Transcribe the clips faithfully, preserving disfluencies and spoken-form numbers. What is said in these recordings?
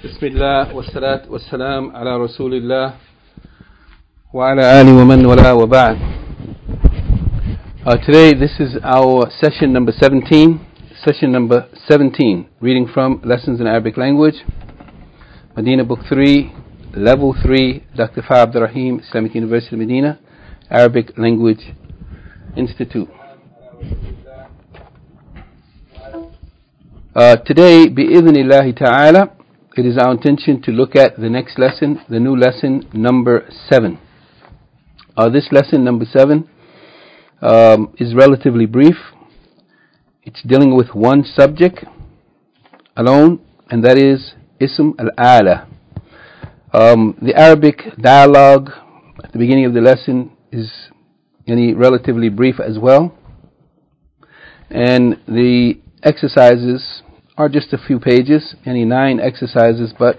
Bismillah wa salat wa salam ala Rasulillah wa ala ali wa man wala wa ba'd. Uh, today this is our session number seventeen. Session number seventeen, reading from Lessons in Arabic Language, Medina Book three, Level three, Doctor Fa Abdul Rahim, Islamic University Medina, Arabic Language Institute. Uh, today, bi'idhnillahi ta'ala, it is our intention to look at the next lesson, the new lesson number seven. Uh, this lesson number seven um, is relatively brief. It's dealing with one subject alone, and that is Ism al-Ala. Um, the Arabic dialogue at the beginning of the lesson is any relatively brief as well, and the exercises are just a few pages, any nine exercises, but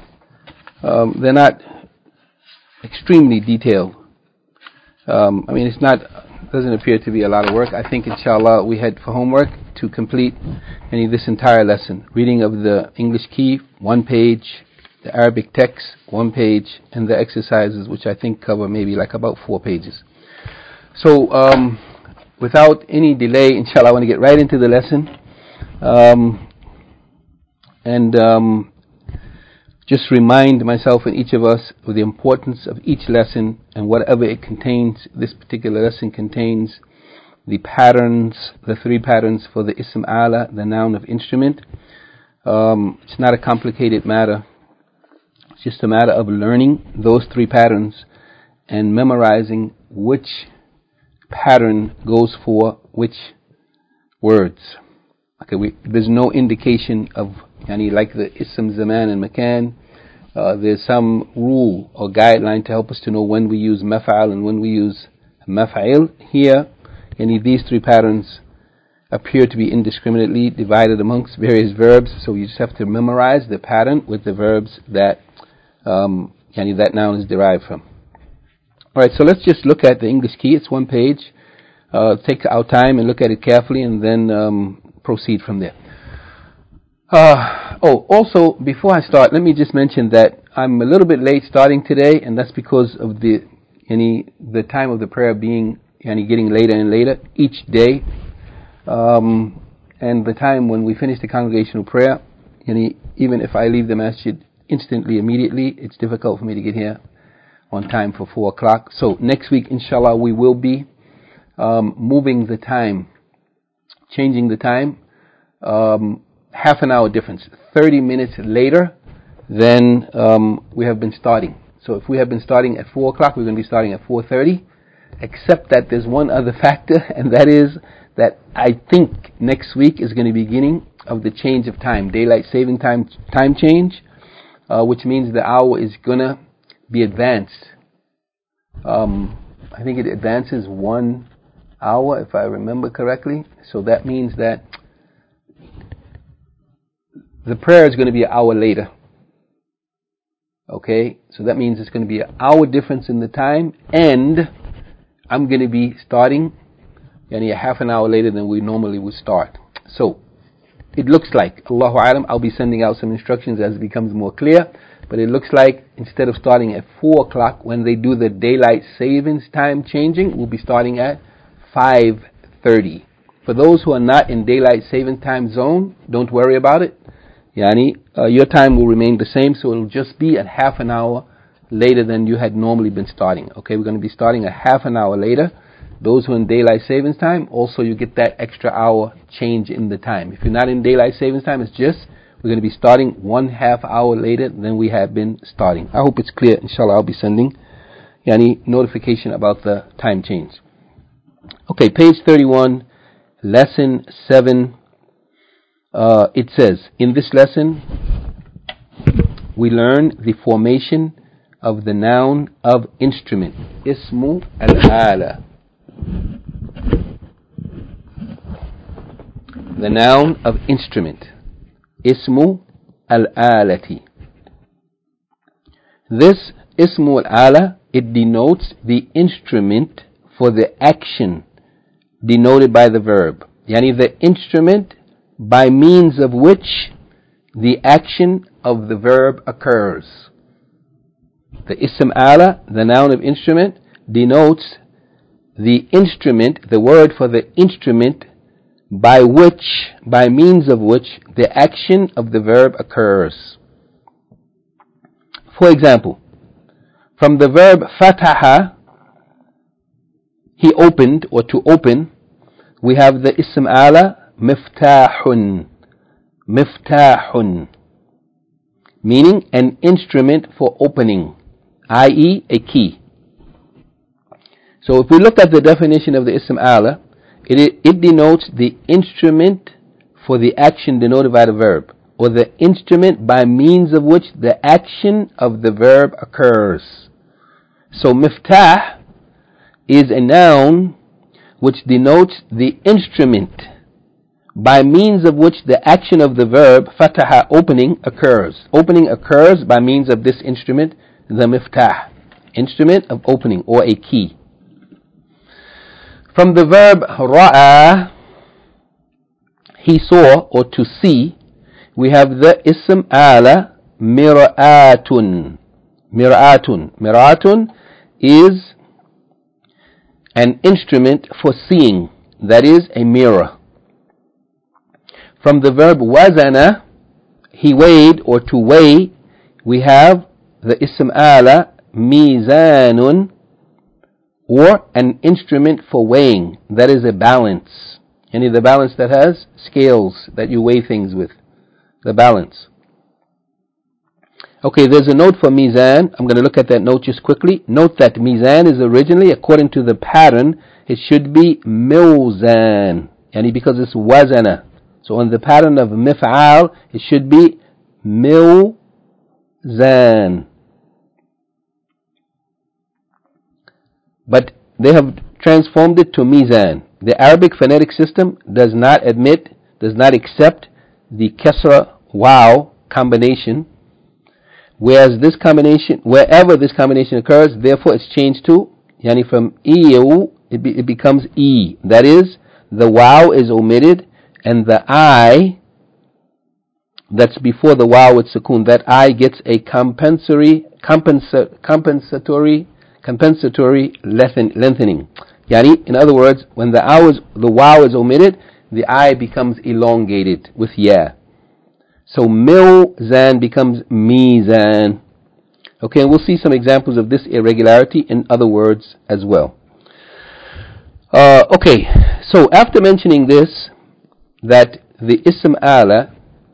um, they're not extremely detailed. Um, I mean, it's not, doesn't appear to be a lot of work. I think, inshallah, we had for homework to complete any this entire lesson. Reading of the English key, one page, the Arabic text, one page, and the exercises, which I think cover maybe like about four pages. So, um, without any delay, inshallah, I want to get right into the lesson. Um, and um, just remind myself and each of us of the importance of each lesson and whatever it contains. This particular lesson contains the patterns, the three patterns for the Ism Ala, the noun of instrument. Um, it's not a complicated matter. It's just a matter of learning those three patterns and memorizing which pattern goes for which words. Okay, we, there's no indication of yani, like the Ism, Zaman and Makan. Uh, there's some rule or guideline to help us to know when we use Maf'al and when we use Maf'il. Here, yani, these three patterns appear to be indiscriminately divided amongst various verbs, so you just have to memorize the pattern with the verbs that um, yani, that noun is derived from. Alright, so let's just look at the English key. It's one page. Uh, take our time and look at it carefully and then um, proceed from there. Uh, oh, also, before I start, let me just mention that I'm a little bit late starting today, and that's because of the any the time of the prayer being any getting later and later each day, um, and the time when we finish the congregational prayer. Any, even if I leave the masjid instantly, immediately, it's difficult for me to get here on time for four o'clock. So next week, inshallah, we will be um, moving the time, changing the time. Um, half an hour difference, thirty minutes later than um, we have been starting. So if we have been starting at four o'clock, we're going to be starting at four thirty, except that there's one other factor, and that is that I think next week is going to be the beginning of the change of time, daylight saving time time change, uh, which means the hour is going to be advanced. Um, I think it advances one hour, if I remember correctly. So that means that the prayer is going to be an hour later. Okay, so that means it's going to be an hour difference in the time, and I'm going to be starting yani a half an hour later than we normally would start. So it looks like, Allahu Alam, I'll be sending out some instructions as it becomes more clear, but it looks like instead of starting at four o'clock when they do the daylight savings time changing, we'll be starting at five thirty. For those who are not in daylight saving time zone, don't worry about it. Yani, uh, your time will remain the same, so it'll just be at half an hour later than you had normally been starting. Okay, we're going to be starting a half an hour later. Those who are in daylight savings time, also you get that extra hour change in the time. If you're not in daylight savings time, it's just we're going to be starting one half hour later than we have been starting. I hope it's clear. Inshallah, I'll be sending yani notification about the time change. Okay, page thirty-one, lesson seven. Uh, it says, in this lesson, we learn the formation of the noun of instrument, Ismu al-Ala. The noun of instrument, Ismu al-Alati. This Ismu al-Ala, it denotes the instrument for the action denoted by the verb. Yani the instrument by means of which the action of the verb occurs. The ism ala, the noun of instrument, denotes the instrument, the word for the instrument by which, by means of which, the action of the verb occurs. For example, from the verb fataha, he opened, or to open, we have the ism ala miftahun. Miftahun, meaning an instrument for opening, that is a key. So if we look at the definition of the ism ala, it, it denotes the instrument for the action denoted by the verb, or the instrument by means of which the action of the verb occurs. So miftah is a noun which denotes the instrument by means of which the action of the verb fataha, opening, occurs. Opening occurs by means of this instrument, the miftah, instrument of opening, or a key. From the verb ra'a, he saw, or to see, we have the ism ala mir'atun. Mir'atun. Mir'atun is an instrument for seeing, that is, a mirror. From the verb wazana, he weighed, or to weigh, we have the ism ala mizanun, or an instrument for weighing, that is a balance. Any of the balance that has scales that you weigh things with, the balance. Okay, there's a note for mizan. I'm going to look at that note just quickly. Note that mizan is originally, according to the pattern, it should be mizan, and because it's wazana. So on the pattern of mif'al, it should be mizan. But they have transformed it to mizan. The Arabic phonetic system does not admit, does not accept the kasra waw combination, whereas this combination, wherever this combination occurs, therefore it's changed to, yani from ew, it, be, it becomes e. That is, the waw is omitted, and the I that's before the waw with sukoon, that I gets a compensatory, compensa, compensatory, compensatory lengthen, lengthening. Yani, in other words, when the I is, the waw is omitted, the I becomes elongated with ya. So milzan becomes mizan. Okay, and we'll see some examples of this irregularity in other words as well. Uh, okay, so after mentioning this, that the ism ala,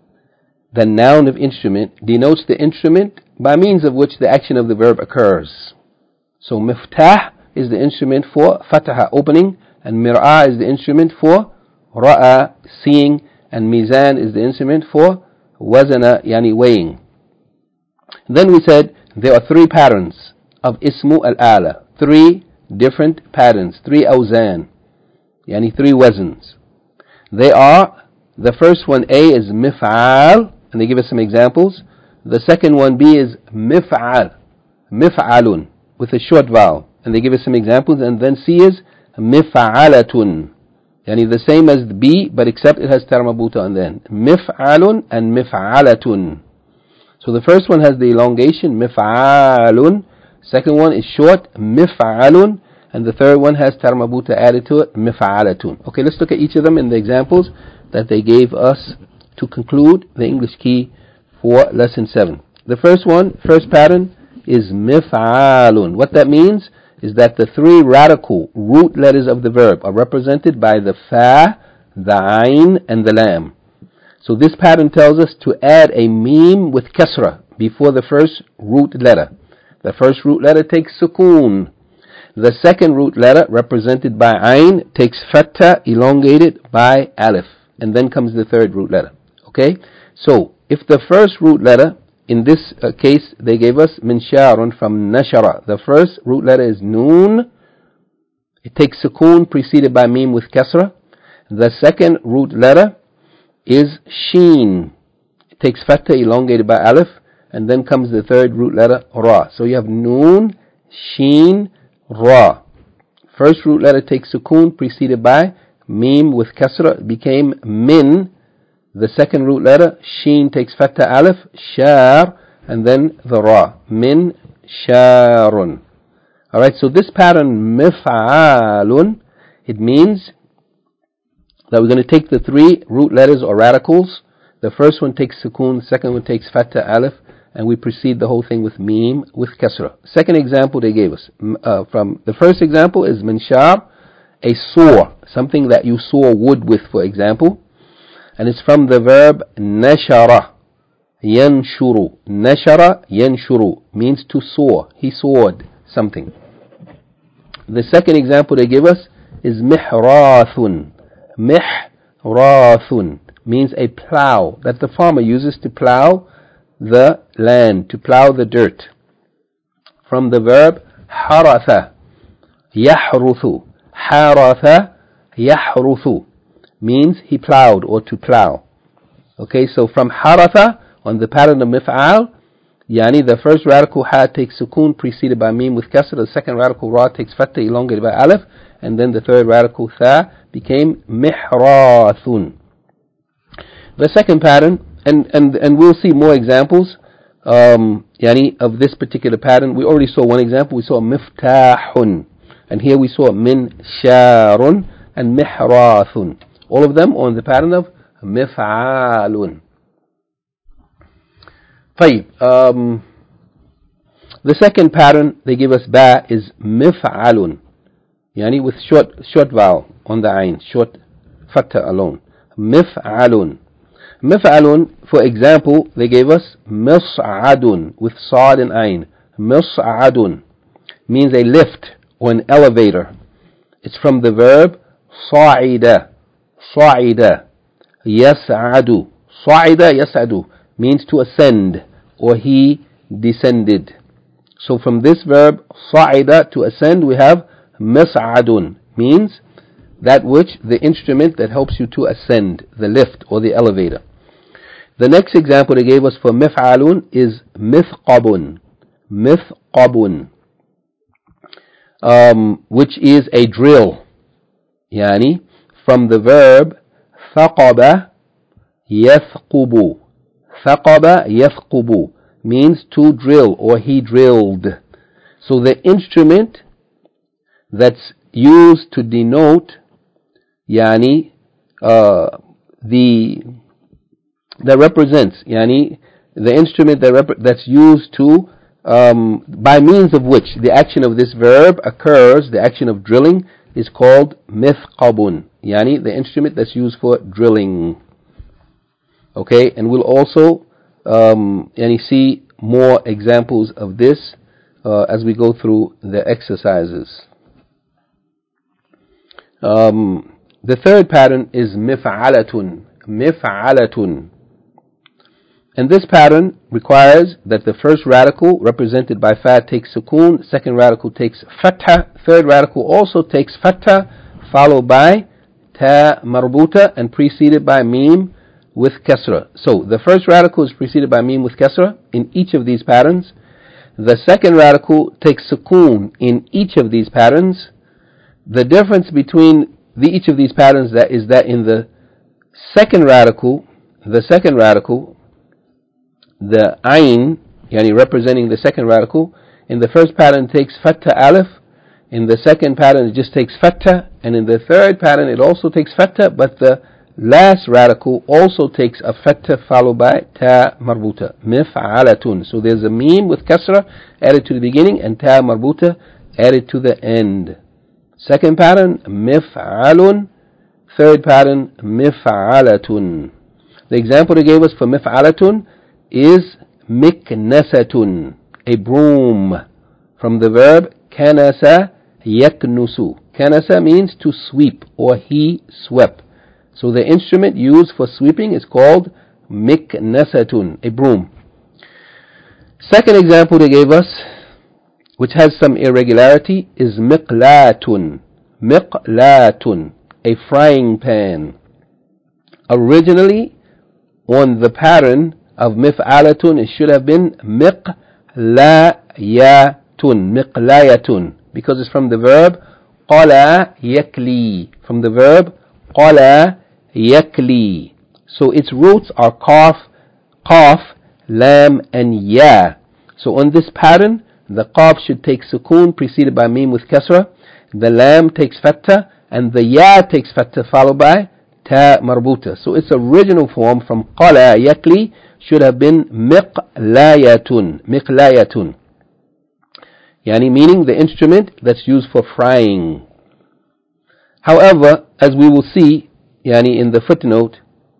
the noun of instrument, denotes the instrument by means of which the action of the verb occurs. So miftah is the instrument for fataha, opening, and mir'ah is the instrument for ra'a, seeing, and mizan is the instrument for wazana, yani weighing. Then we said there are three patterns of ismu al-ala, three different patterns, three awzan, yani three wazns. They are, the first one A is mif'al, and they give us some examples. The second one B is mif'al, mif'alun, with a short vowel, and they give us some examples. And then C is mif'alatun, yani the same as the B, but except it has tarmabuta on the end. Mif'alun and mif'alatun. So the first one has the elongation, mif'alun. Second one is short, mif'alun. And the third one has tarmabuta added to it, mif'alatun. Okay, let's look at each of them in the examples that they gave us to conclude the English key for lesson seven. The first one, first pattern, is mif'alun. What that means is that the three radical root letters of the verb are represented by the fa, the ayn, and the lam. So this pattern tells us to add a meme with kasra before the first root letter. The first root letter takes sukoon. The second root letter, represented by ayn, takes fatha, elongated by alif. And then comes the third root letter. Okay? So, if the first root letter, in this uh, case, they gave us minsharun from nashara. The first root letter is noon. It takes sukoon preceded by meme with kasra. The second root letter is sheen. It takes fatha, elongated by alif. And then comes the third root letter, ra. So you have noon, sheen, ra. First root letter takes sukoon preceded by meme with kasra. It became min. The second root letter, sheen takes fatha alif, shar, and then the ra, min sharun. Alright, so this pattern, mif'alun, it means that we're going to take the three root letters or radicals. The first one takes sukoon, the second one takes fatha alif, and we precede the whole thing with mim, with kasra. Second example they gave us, uh, from the first example is minshar, a saw, something that you saw wood with, for example. And it's from the verb nashara, yanshuru. Nashara, yanshuru, means to saw. He sawed something. The second example they give us is mihrathun. Mihrathun means a plow that the farmer uses to plow the land, to plow the dirt. From the verb haratha, yahruthu. Haratha, yahruthu means he plowed or to plow. Okay, so from haratha, on the pattern of mif'al, yani the first radical ha takes sukoon preceded by mim with kasra, the second radical ra takes fatha elongated by alif, and then the third radical tha became mihrathun. The second pattern, and, and, and we'll see more examples um, yani of this particular pattern. We already saw one example, we saw miftahun, and here we saw min sharun and mihrathun. All of them on the pattern of mif'alun. طيب, um, the second pattern they give us ba is mif'alun, yani with short short vowel on the ayn, short fatha alone. Mif'alun. Mif'alun, for example, they gave us mis'adun with sad and ayn. Mis'adun means a lift or an elevator. It's from the verb sa'ida. Sa'ida yas'adu. Sa'ida yas'adu means to ascend, or he descended. So from this verb sa'ida, to ascend, we have mis'adun, means that which, the instrument that helps you to ascend, the lift or the elevator. The next example they gave us for mif'alun is mithqabun. Mithqabun, um, which is a drill, yani from the verb thaqaba yathqubu. Thaqaba yathqubu means to drill, or he drilled. So the instrument that's used to denote yani uh, the that represents yani the instrument that rep- that's used to um, by means of which the action of this verb occurs, the action of drilling, is called mithqabun, yani the instrument that's used for drilling. Okay, and we'll also um, yani see more examples of this uh, as we go through the exercises. Um, the third pattern is mif'alatun. Mif'alatun. And this pattern requires that the first radical, represented by fa, takes sukoon, second radical takes fatha, third radical also takes fatha, followed by ta marbuta, and preceded by mim with kasra. So the first radical is preceded by mim with kasra in each of these patterns. The second radical takes sukoon in each of these patterns. The difference between the, each of these patterns that is that in the second radical, the second radical, the ayn, yani representing the second radical, in the first pattern takes fatha alif, in the second pattern it just takes fatha, and in the third pattern it also takes fatha, but the last radical also takes a fatha followed by ta marbuta. Mif'alatun. So there's a mim with kasra added to the beginning and ta marbuta added to the end. Second pattern, mif'alun. Third pattern, mif'alatun. The example they gave us for mif'alatun is miknasatun, a broom, from the verb kanasa yaknusu. Kanasa means to sweep, or he swept. So the instrument used for sweeping is called miknasatun, a broom. Second example they gave us, which has some irregularity, is miqlatun. Miqlatun, a frying pan. Originally, on the pattern of mif'alatun, it should have been miqlayatun. Miqlayatun, because it's from the verb qala yakli. From the verb qala yakli. So its roots are qaf, qaf, lam, and ya. So on this pattern, the qaf should take sukoon preceded by mim with kasra, the lam takes fatha, and the ya takes fatha followed by ta marbuta. So its original form from qala yakli should have been miqlayatun, miqlayatun. Yani meaning the instrument that's used for frying. However, as we will see, yani in the footnote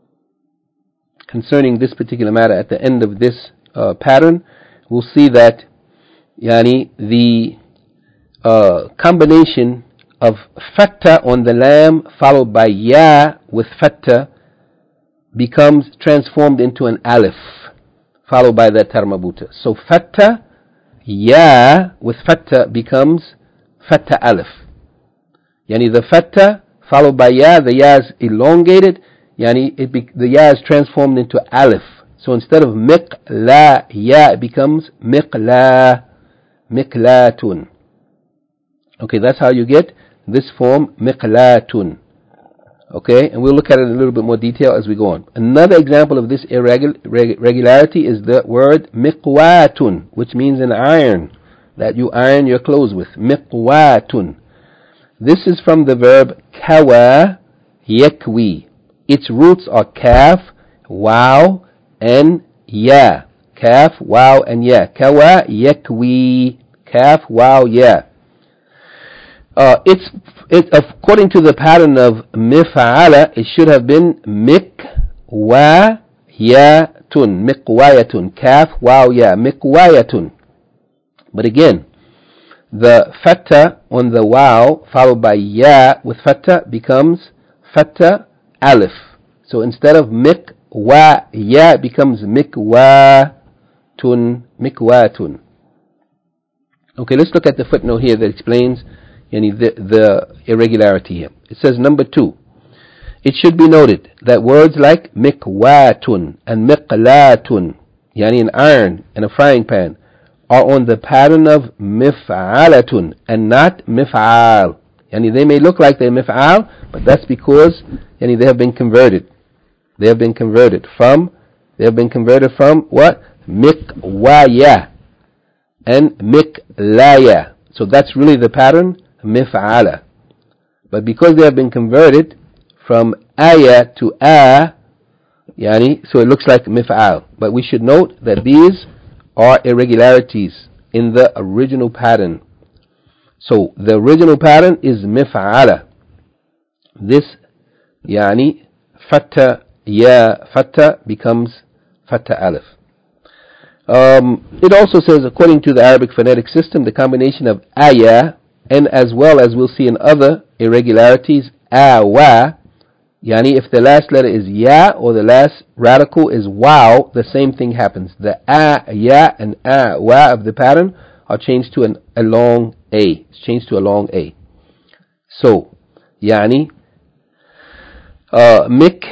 concerning this particular matter at the end of this uh, pattern, we'll see that yani the uh, combination of fatha on the lam followed by ya with fatha becomes transformed into an alif followed by the tarmabuta. So fatha ya with fatha becomes fatha alif. Yani the fatha followed by ya, the ya is elongated, yani it be, the ya is transformed into alif. So instead of miqla ya, it becomes miqla, miqlatun. Okay, that's how you get this form miqlatun. Okay, and we'll look at it in a little bit more detail as we go on. Another example of this irregularity is the word miqwatun, which means an iron that you iron your clothes with. Miqwatun. This is from the verb kawa yakwi. Its roots are kaf, waw, and ya. Kaf, waw, and ya. Kawa yakwi. Kaf, waw, ya. Uh, it's it, according to the pattern of mif'ala, it should have been mikwayatun, mikwayatun, kaf, waw, ya, mikwayatun. But again, the fatha on the waw followed by ya with fatha becomes fatha alif. So instead of mikwa ya, it becomes mikwatun, mikwatun. Okay, let's look at the footnote here that explains yani, the, the irregularity here. It says number two, it should be noted that words like mikwatun and miqlatun, yani an iron and a frying pan, are on the pattern of mif'alatun and not mif'al. Yani they may look like they're mif'al, but that's because yani they have been converted. They have been converted from, they have been converted from what? Mikwaya and miklaya. So that's really the pattern, mif'ala. But because they have been converted from aya to a, yani, so it looks like mif'al. But we should note that these are irregularities in the original pattern. So the original pattern is mif'ala. This yani fatha ya fatha becomes fatha alif. Um, it also says, according to the Arabic phonetic system, the combination of aya and as well as we'll see in other irregularities, awa, yani if the last letter is ya or the last radical is waw, the same thing happens. The a, ya, and a, wa of the pattern are changed to an, a long a. It's changed to a long a. So, yani, uh, mik,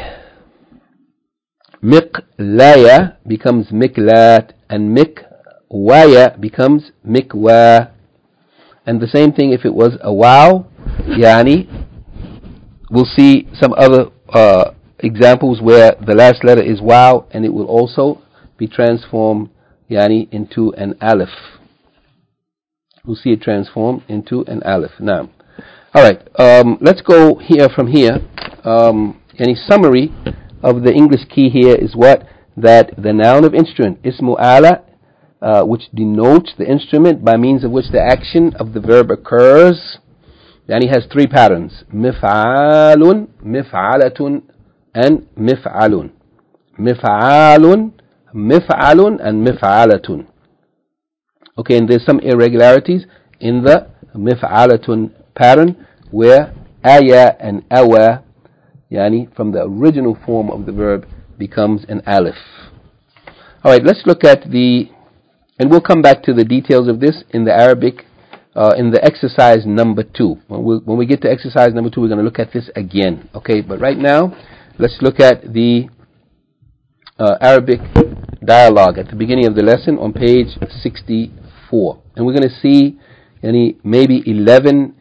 miqlaya becomes miklat, and mikwaya becomes mikwa. And the same thing if it was a waw, yani, we'll see some other uh, examples where the last letter is waw and it will also be transformed yani into an alif. We'll see it transformed into an alif. Now, all right, um, let's go here from here. Um, any summary of the English key here is what? That the noun of instrument, ismu ala, uh, which denotes the instrument by means of which the action of the verb occurs, yani has three patterns: mif'alun, mif'alatun, and mif'alun. Mif'alun, mif'alun, and mif'alatun. Okay, and there's some irregularities in the mif'alatun pattern where aya and awa, yani from the original form of the verb, becomes an alif. All right, let's look at the, and we'll come back to the details of this in the Arabic, uh, in the exercise number two. When we, when we get to exercise number two, we're going to look at this again. Okay, but right now, let's look at the uh, Arabic dialogue at the beginning of the lesson on page sixty-four. And we're going to see any maybe eleven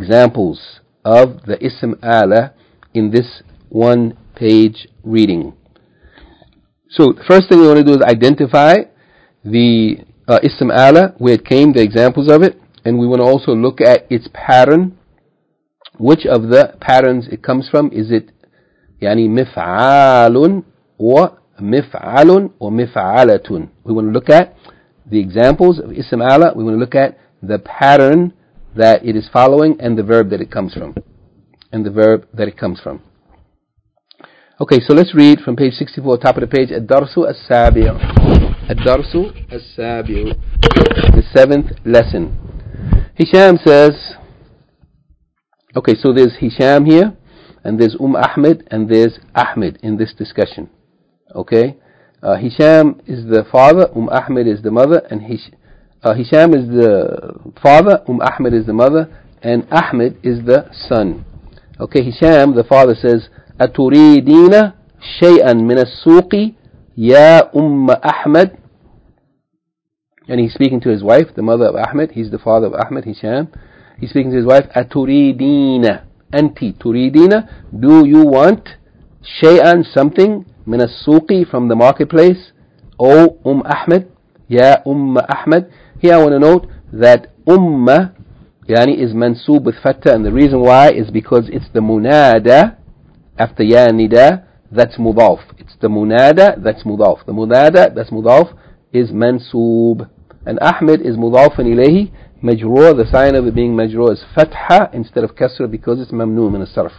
examples of the ism ala in this one page reading. So the first thing we want to do is identify the uh, ism ala, where it came, the examples of it, and we want to also look at its pattern. Which of the patterns it comes from? Is it yani mif'alun or mif'alun or mif'alatun? We want to look at the examples of ism ala. We want to look at the pattern that it is following and the verb that it comes from. And the verb that it comes from. Okay, so let's read from page sixty-four, top of the page. Ad-darsu as-sabi'. Ad-darsu as-sabi'. The seventh lesson. Hisham says, okay, so there's Hisham here, and there's Umm Ahmed, and there's Ahmed in this discussion. Okay? Uh, Hisham is the father, Umm Ahmed is the mother, and Hish- uh, Hisham is the father, Umm Ahmed is the mother, and Ahmed is the son. Okay, Hisham, the father says, أتريدين شيئا من السوق يا أم أحمد. And he's speaking to his wife, the mother of Ahmed. He's the father of Ahmed, Hisham. He's speaking to his wife, أتريدين أنتِ تريدين, do you want شيئا, something, من السوق, from the marketplace, O Umm Ahmed, Ya Umm Ahmed. Here I want to note that Ummah yani is mansoob with fatha, and the reason why is because it's the munada after ya nida that's mudaf. It's the munada that's mudaf. The munada that's mudaf is mansoob, and Ahmed is mudafun ilayhi majroor. The sign of it being majroor is fatha instead of kasra because it's mamnu min as-sarf.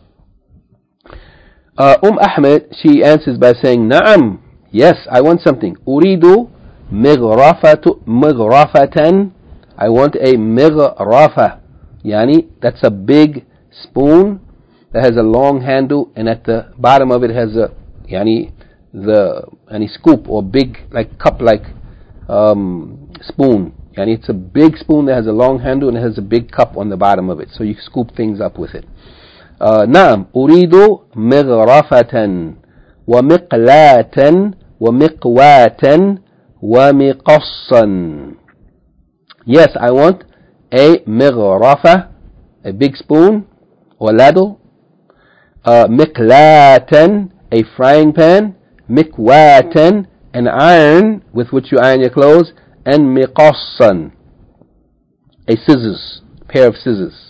Uh, Umm Ahmed, she answers by saying, Na'am, yes, I want something. Uridu mighrafatu mighrafatan. I want a mighrafa. Yani, that's a big spoon that has a long handle, and at the bottom of it has a yani the any scoop or big like cup like um, spoon. Yani, it's a big spoon that has a long handle and it has a big cup on the bottom of it, so you scoop things up with it. نعم أريد مغرفة ومقلاة ومقواة ومقصا. Yes, I want a مغرفة, a big spoon or ladle, uh, مقلاة, a frying pan, مقواة, an iron with which you iron your clothes, and مقصا, a scissors, pair of scissors.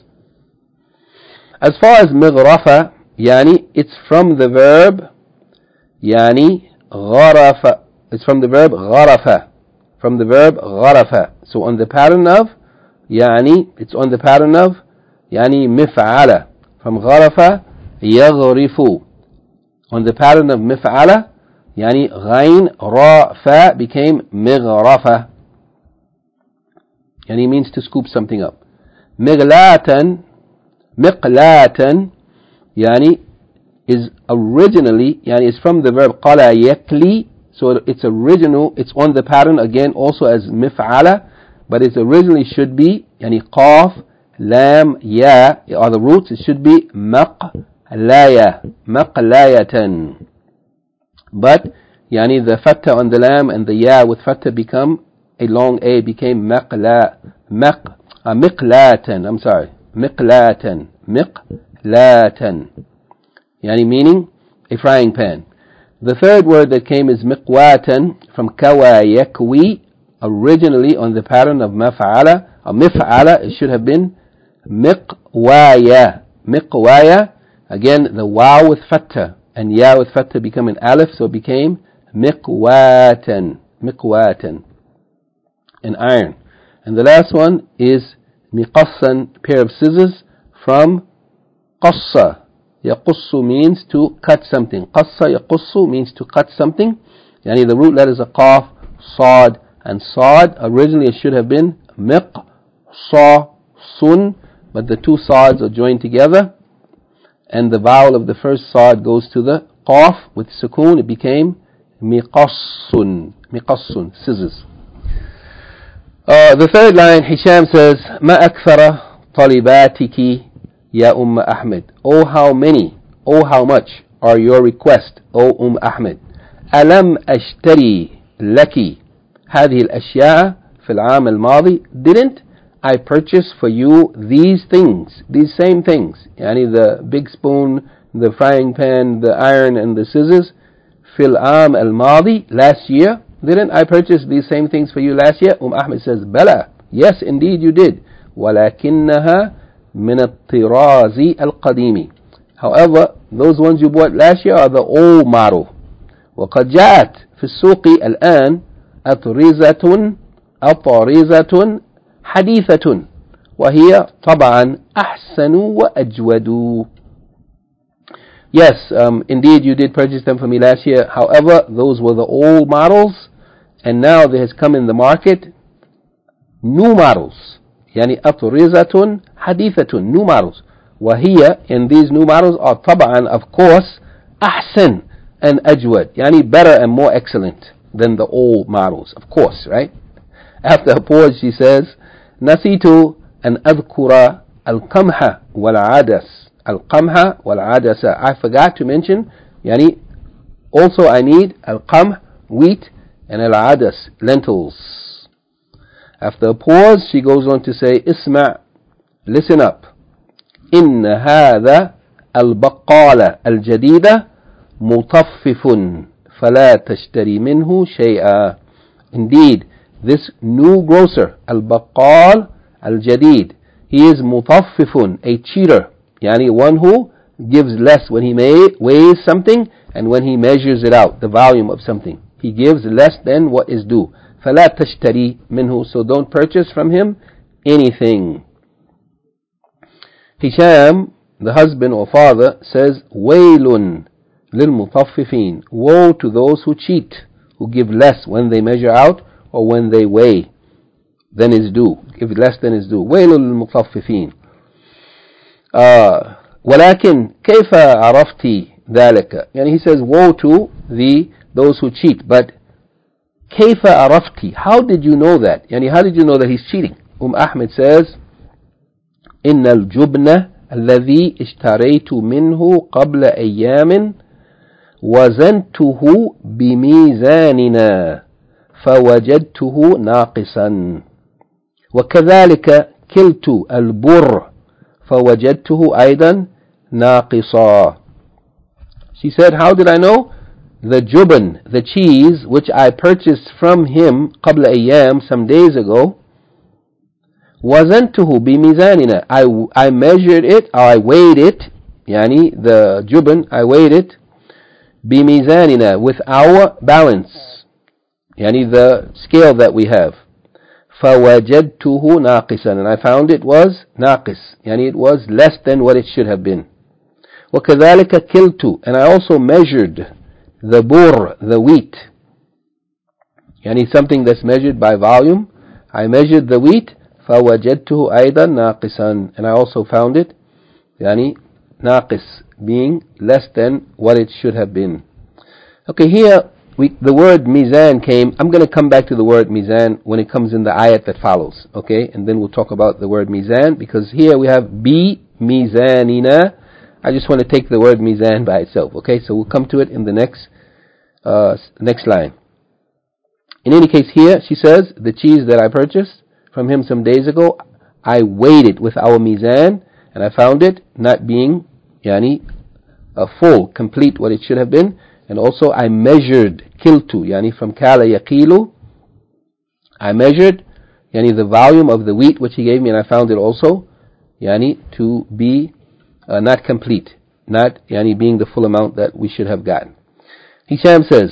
As far as مغرفة, yani, it's from the verb, yani, غرف. It's from the verb غرف. From the verb غرف. So on the pattern of, yani, it's on the pattern of, yani, مفعل. From غرف, يغرف. On the pattern of مفعل, yani, غين, را, fa became مغرفة. Yani, means to scoop something up. مغلاة, مقلاة, yani, is originally, yani, is from the verb qala yakli, so it's original, it's on the pattern again also as mif'ala, but it originally should be, yani, qaf, lam, ya, are the roots, it should be maqlaya, maqlayatan. But, yani, the fatha on the lam and the ya with fatha become, a long a became maqla, maq, uh, miqlatan, I'm sorry. مقلاة مقلاة يعني meaning a frying pan. The third word that came is مقواة from kawa yakwi, originally on the pattern of maf'ala or mif'ala. It should have been miqwaya. Miqwaya, again the waw with fatha and ya with fatha become an alif, so it became miqwatan. Miqwatan, an iron. And the last one is miqassan, pair of scissors, from qassa. Yaqussu means to cut something. Qassa yaqussu means to cut something. Yani the root letters are qaf, sad, and sad. Originally it should have been miq, sa, sun, but the two sads are joined together, and the vowel of the first sad goes to the qaf with sukoon. It became miqassun. Miqassun, scissors. Uh, the third line, Hisham says, ما أكثر طلباتك يا أم أحمد. Oh, how many, oh, how much are your requests, O Umm Ahmed. ألم أشتري لك هذه الأشياء في العام الماضي. Didn't I purchase for you these things, these same things, يعني the big spoon, the frying pan, the iron, and the scissors, في العام الماضي, last year? Didn't I purchase these same things for you last year? Umm Ahmed says, بلى, yes indeed you did. ولكنها من الطراز القديم. However, those ones you bought last year are the old model. وقد جاءت في السوق الآن أطرزة أطرزة حديثة وهي طبعا أحسن وأجود. Yes, um, indeed you did purchase them for me last year. However, those were the old models, and now there has come in the market new models. يعني أطرزة حديثة, new models. وهي, and these new models are طبعا, of course, أحسن and أجود, يعني better and more excellent than the old models, of course, right? After a pause she says, نسيت أن أذكر القمح والعدس. القمح والعدس, I forgot to mention, يعني also I need القمح, wheat, and العدس, lentils. After a pause she goes on to say, اسمع, listen up. إن هذا البقال الجديد مطفف فلا تشتري منه شيئا. Indeed, this new grocer, البقال الجديد, he is مطفف, a cheater, يعني one who gives less when he may, weighs something and when he measures it out, the volume of something. He gives less than what is due. فلا تشتري منه, so don't purchase from him anything. Hisham, the husband or father, says, وَيْلٌ لِلْمُطَفِّفِينَ, woe to those who cheat, who give less when they measure out or when they weigh than is due, give less than is due. وَيْلٌ لِلْمُطَفِّفِينَ. uh, وَلَكِنْ كَيْفَ عَرَفْتِ ذَلِكَ, and he says, woe to the those who cheat, but كَيْفَ عَرَفْتِ, how did you know that? يعني how did you know that he's cheating? Umm Ahmed says, إن الجبن الذي اشتريت منه قبل أيام وزنته بميزاننا فوجدته ناقصا وكذلك كلت البر فوجدته أيضا ناقصا. She said, how did I know? The jubn, the cheese, which I purchased from him قبل أيام, some days ago, وزنته بميزاننا, I, I measured it, or I weighed it, يعني the jubn, I weighed it, بميزاننا, with our balance, يعني the scale that we have. فوجدته ناقصا, and I found it was ناقص, يعني it was less than what it should have been. وكذلك كلت, and I also measured the bur, the wheat, يعني something that's measured by volume. I measured the wheat, فوجدته أيضا ناقصا, and I also found it يعني ناقص, being less than what it should have been. Okay, here we, the word mizan came. I'm going to come back to the word mizan when it comes in the ayat that follows, okay, and then we'll talk about the word mizan, because here we have bi mizanina. I just want to take the word mizan by itself, okay, so we'll come to it in the next uh, next line. In any case, here she says, the cheese that I purchased from him some days ago, I weighed it with our mizan, and I found it not being yani a full, complete what it should have been. And also I measured kiltu, yani from kala yaqilu, I measured yani the volume of the wheat which he gave me, and I found it also yani to be uh, not complete, not yani being the full amount that we should have gotten. Hisham says,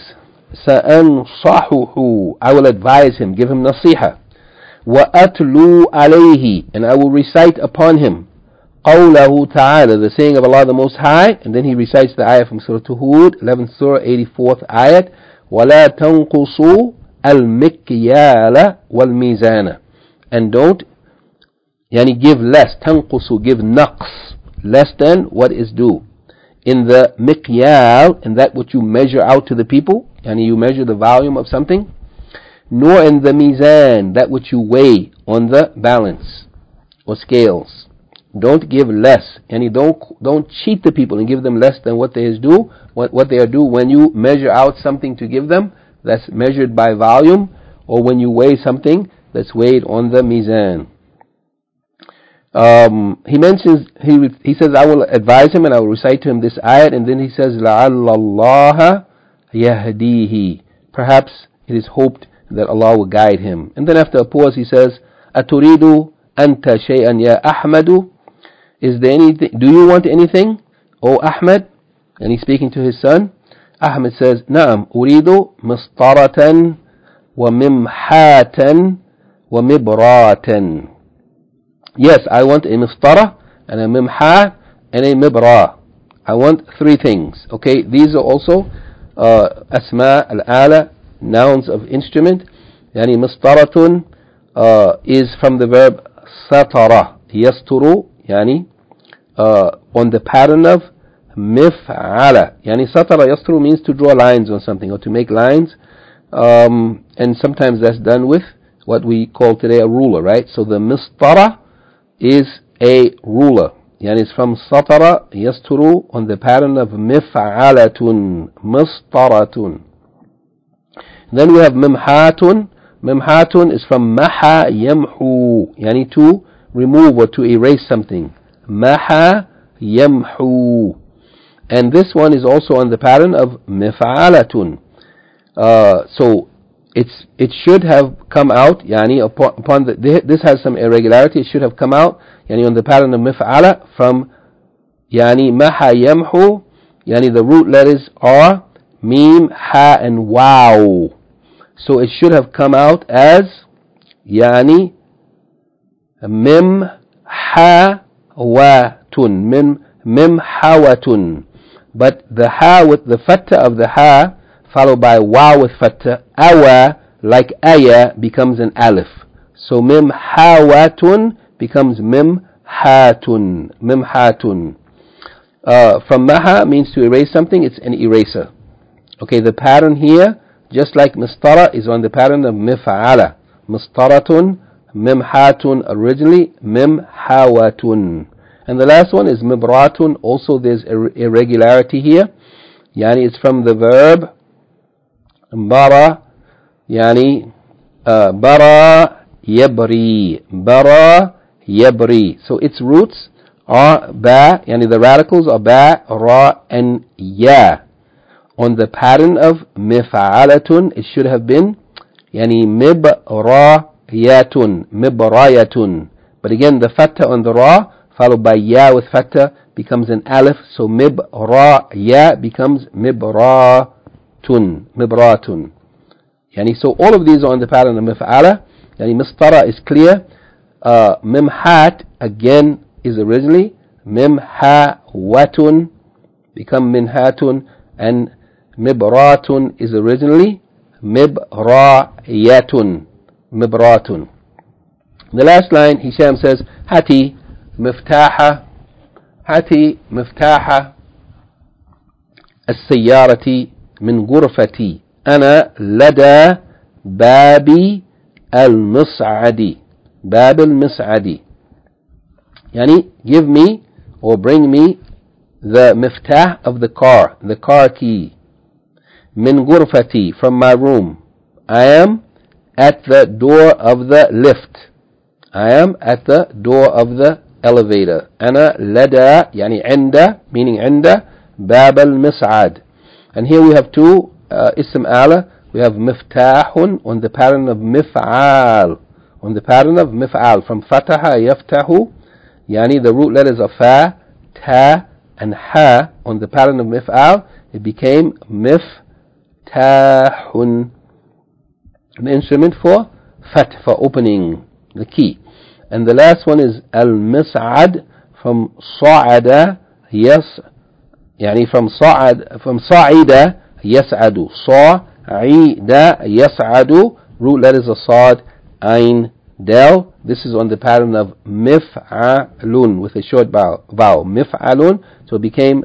سأنصحه, I will advise him, give him nasiha. وَأَتْلُو عَلَيْهِ, and I will recite upon him قَوْلَهُ تَعَالَى, the saying of Allah the Most High, and then he recites the ayah from Surah Hud, eleventh Surah, eighty-fourth ayat, وَلَا تَنْقُصُوا الْمِكْيَالَ وَالْمِيزَانَ, and don't yani give less, تَنْقُصُوا, give naqs, less than what is due, in the mikyal, in that which you measure out to the people, yani you measure the volume of something, nor in the mizan, that which you weigh on the balance or scales. Don't give less, and you don't don't cheat the people and give them less than what they is due, what what they are due when you measure out something to give them that's measured by volume, or when you weigh something that's weighed on the mizan. Um, he mentions he he says, I will advise him and I will recite to him this ayat, and then he says, لَعَلَّ اللَّهَ يهديه. Perhaps it is hoped that Allah will guide him. And then after a pause he says, أتريد أنت شيئا يا أحمد? Is there anything, do you want anything, O Ahmad? And he's speaking to his son. Ahmad says, نعم أريد مسطرة وممحاة ومبراة. Yes, I want a mistara and a mimha and a mibra. I want three things. Okay, these are also uh, asma al-ala, nouns of instrument. Yani mistaratun uh, is from the verb satara yasturu, yani uh, on the pattern of mif'ala. Yani satara yasturu means to draw lines on something or to make lines, um, and sometimes that's done with what we call today a ruler, right? So the mistara is a ruler. Yani it's from satara yasturu on the pattern of mif'alatun, mistaratun. Then we have mimhatun. Mimhatun is from maha yamhu, yani to remove or to erase something. Maha yamhu. And this one is also on the pattern of mif'alatun. Uh, so it's it should have come out, yani upon, upon the, this has some irregularity. It should have come out, yani on the pattern of mif'ala from yani maha yamhu. Yani the root letters are mim, ha, and wow. So it should have come out as yani mim ha wa tun, mim mim hawatun. But the ha with the fatta of the ha followed by wa with fatta, awa like aya becomes an alif. So mim hawatun becomes mim hatun, mim hatun. Uh, from maha means to erase something. It's an eraser. Okay, the pattern here, just like mistara, is on the pattern of mif'ala. Mistaratun, mimhatun originally, mimhawatun. And the last one is mibratun. Also there's ir- irregularity here. Yani it's from the verb bara, yani uh, bara yabri, bara yabri. So its roots are ba, yani the radicals are ba, ra, and ya. On the pattern of mif'alatun, it should have been yani mibrayatun, mibrayatun. But again, the fatta on the ra followed by ya with fatta becomes an alif, so mibraya becomes mibratun, mibratun. Yani so all of these are on the pattern of mif'ala. Yani mistara is clear. Uh, mimhat again is originally mimhawatun, become minhatun, and mibratun is originally mibrayatun, mibratun. The last line, Hisham says, Hati miftaha, Hati miftaha السيارة من غرفتي أنا لدى باب المصعد, باب المصعد. Yani give me or bring me the miftah of the car, the car key. Min ghurfati, from my room. I am at the door of the lift. I am at the door of the elevator. Ana lada, yani inda, meaning inda, bab al-mis'ad. And here we have two uh, ism ala. We have miftahun on the pattern of mif'al. On the pattern of mif'al. From fataha yaftahu, yani the root letters are fa, ta, and ha. On the pattern of mif'al, it became miftahun. An instrument for fat, for opening the key. And the last one is al-mis'ad, from sa'ada, yes, yani from sa'ad, from sa'ida yas'adu, sa'ida yas'adu, root letters are sad, ain, del. This is on the pattern of mif'alun with a short vowel, vowel mif'alun, so it became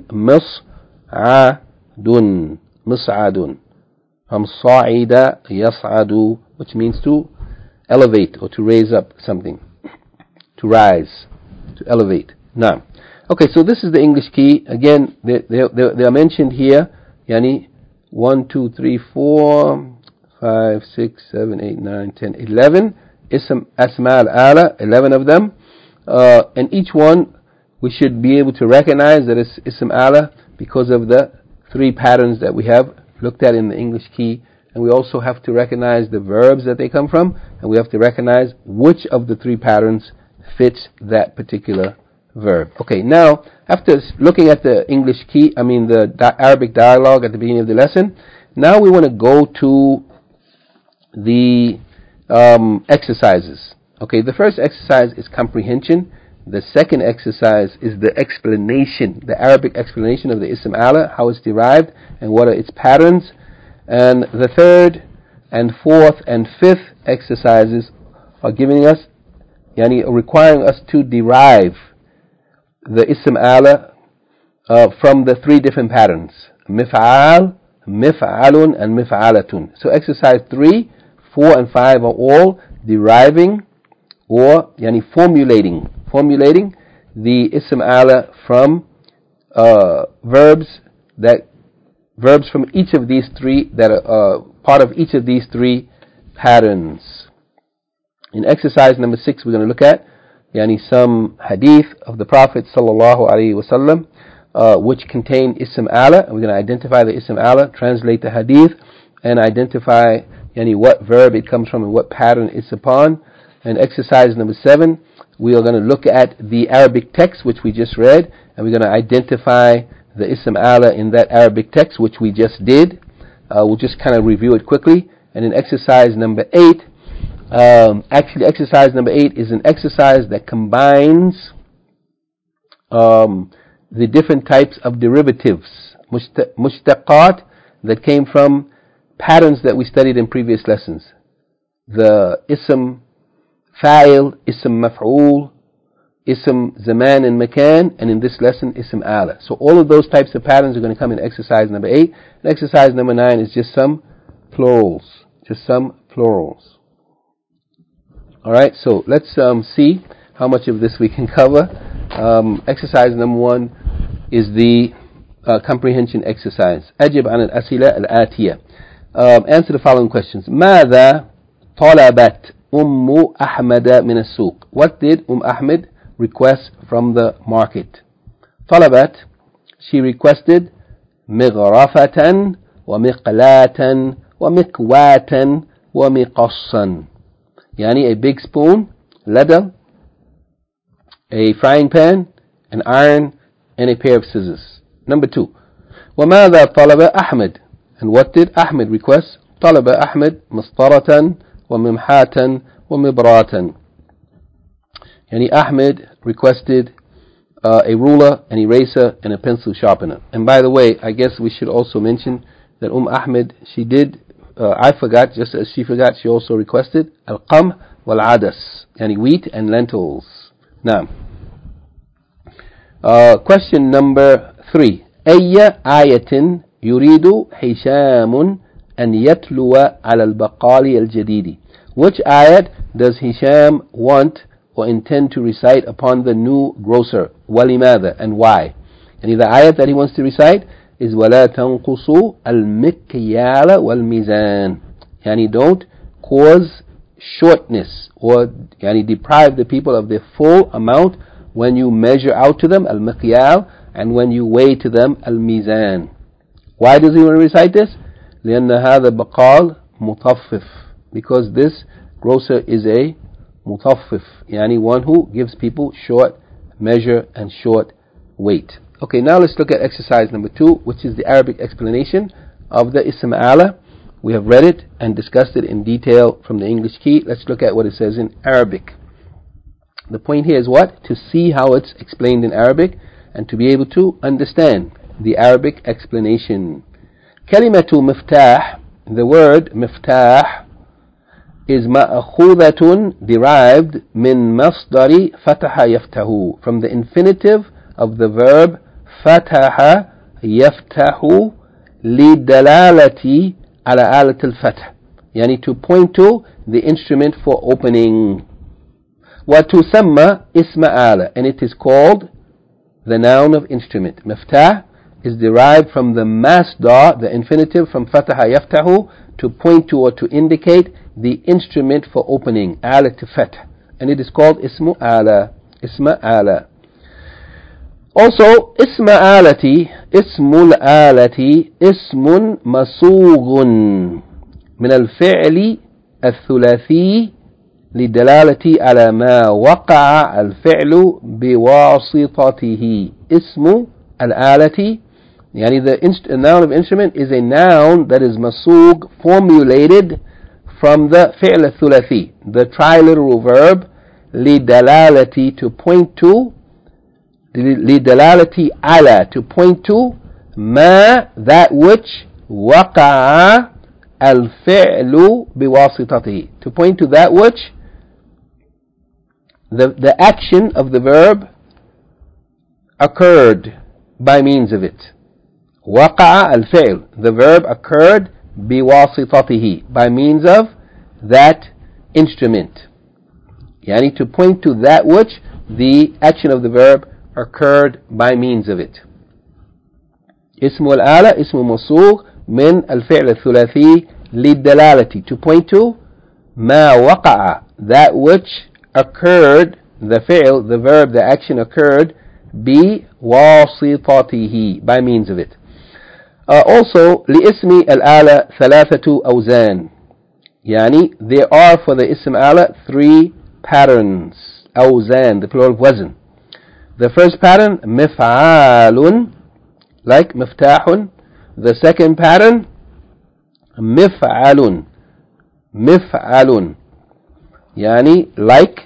mis'adun, mis'adun, from sa'ida yas'adu, which means to elevate or to raise up something, to rise, to elevate. Now, okay, so this is the English key. Again, they, they, they, they are mentioned here. Yani one, two, three, four, five, six, seven, eight, nine, ten, eleven. Ism asma al-ala, eleven of them. Uh, and each one we should be able to recognize that it's ism ala because of the three patterns that we have looked at in the English key, and we also have to recognize the verbs that they come from, and we have to recognize which of the three patterns fits that particular verb. Okay, now, after looking at the English key, I mean the di- Arabic dialogue at the beginning of the lesson, now we want to go to the um, exercises. Okay, the first exercise is comprehension. The second exercise is the explanation, the Arabic explanation of the Ism Ala, how it's derived and what are its patterns. And the third and fourth and fifth exercises are giving us, yani requiring us to derive the Ism Ala uh, from the three different patterns: Mif'al, Mif'alun, and Mif'alatun. So exercise three, four, and five are all deriving or yani formulating formulating the Ism Ala from uh, verbs that verbs from each of these three that are uh, part of each of these three patterns. In exercise number six, we're going to look at yani some hadith of the Prophet sallallahu alaihi wasallam uh, which contain Ism Ala. We're going to identify the Ism Ala, translate the hadith, and identify yani what verb it comes from and what pattern it's upon. And exercise number seven, we are going to look at the Arabic text which we just read, and we're going to identify the Ism Ala in that Arabic text which we just did. Uh, we'll just kind of review it quickly. And in exercise number eight, um, actually exercise number eight is an exercise that combines um, the different types of derivatives, mushtaqat, that came from patterns that we studied in previous lessons. The Ism Fa'il, Ism Maf'ul, Ism Zaman and Makan, and in this lesson, Ism Ala. So all of those types of patterns are going to come in exercise number eight. And exercise number nine is just some plurals. Just some plurals. Alright, so let's um, see how much of this we can cover. Um, exercise number one is the uh, comprehension exercise. أجب عن الأسئلة الآتية. Um, answer the following questions. ماذا طلبت أم أحمد من السوق? What did Umm Ahmed request from the market? طلبت, she requested مغرفة ومقلاة ومكواة ومقصا. يعني a big spoon, ladle, a frying pan, an iron, and a pair of scissors. Number two. وماذا طلب أحمد? And what did Ahmed request? طلب أحمد مسطرة وممحاة ومبراة. Yani Ahmed requested uh, a ruler, an eraser, and a pencil sharpener. And by the way, I guess we should also mention that Umm Ahmed, she did, uh, I forgot, just as she forgot, she also requested al-qam wal-adas, yani wheat and lentils. Now, uh, question number three. أي آية يريد هشام أن يتلو على البقال الجديد? Which ayat does Hisham want or intend to recite upon the new grocer? وَلِمَاذَا? And why? And the ayat that he wants to recite is وَلَا تَنْقُصُوا الْمِكْيَالَ وَالْمِيزَانِ. Yani don't cause shortness or yani deprive the people of their full amount when you measure out to them, al-miqyal, and when you weigh to them, al-mizan. Why does he want to recite this? لأن هذا بقال مطفف. Because this grocer is a mutaffif, yani one who gives people short measure and short weight. Okay, now let's look at exercise number two, which is the Arabic explanation of the Ism Ala. We have read it and discussed it in detail from the English key. Let's look at what it says in Arabic. The point here is what? To see how it's explained in Arabic and to be able to understand the Arabic explanation. كلمة مفتاح, the word مفتاح, is مأخوذة, derived من مصدر فتح يفتح, from the infinitive of the verb فتح يفتح للدلالة على آلة الفتح, يعني to point to the instrument for opening. وتسمى اسم آلة, and it is called the noun of instrument. مفتاح is derived from the masdar, the infinitive from فتح يفتح, to point to or to indicate the instrument for opening, آلة فتح, and it is called اسم آلة, اسم آلة. Also, اسم آلتي اسم الآلة اسم مصوغ من الفعل الثلاثي للدلالة على ما وقع الفعل بواسطته. اسم الآلة يعني the inst- noun of instrument is a noun that is masug, formulated from the fi'l al-thulathi, the triliteral verb لدلالة, to point to, لدلالة على, to point to, ما, that which وقع الفعل بواسطته, to point to that which the, the action of the verb occurred by means of it. وقع الفعل, the verb occurred بواسطته, by means of that instrument. Yani to point to that which the action of the verb occurred by means of it. اسم الآلة اسم موصوغ من الفعل الثلاثي للدلالة, to point to ما وقع, that which occurred, the fi'l, the verb, the action occurred بواسطته, by means of it. Uh, also, لاسم الآلة ثلاثة أوزان. يعني there are for the اسم آلة three patterns. أوزان, the plural of وزن. The first pattern, مفعال, like مفتاح. The second pattern, مفعل, مفعل, يعني like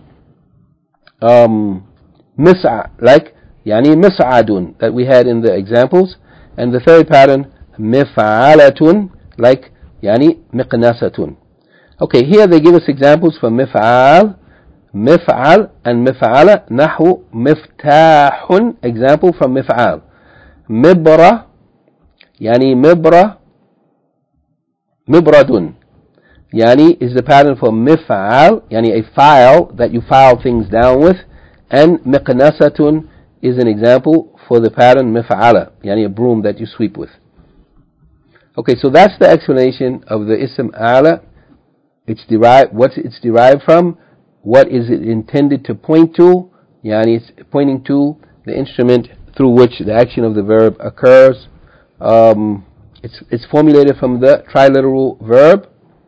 um, مسع, like يعني مسعد, that we had in the examples. And the third pattern, مفعلة, like يعني مقناسة. Okay, here they give us examples for مفعال, مفعل, and مفعلة. نحو مفتاح, example from مفعال. مبرة, يعني مبرة, مبرد, يعني is the pattern for مفعل, يعني a file that you file things down with. And مقناسة is an example for the pattern مفعلة, يعني a broom that you sweep with. Okay, so that's the explanation of the ism ala. It's derived, what it's derived from, what is it intended to point to, yani it's pointing to the instrument through which the action of the verb occurs. Um, it's, it's formulated from the triliteral verb,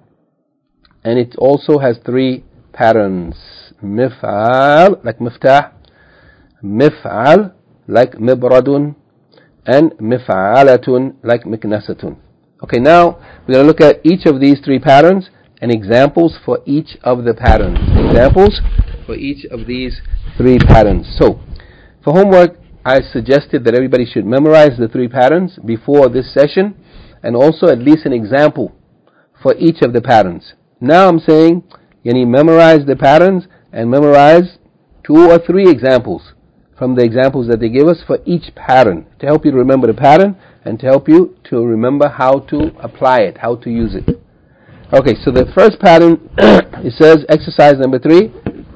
and it also has three patterns. Mif'al, like miftah, mif'al, like mibradun, and mif'alatun, like miknasatun. Okay, now we're going to look at each of these three patterns and examples for each of the patterns. Examples for each of these three patterns. So, for homework, I suggested that everybody should memorize the three patterns before this session, and also at least an example for each of the patterns. Now I'm saying, you need to memorize the patterns and memorize two or three examples from the examples that they give us for each pattern, to help you to remember the pattern and to help you to remember how to apply it, how to use it. Okay, so the first pattern, it says, exercise number three,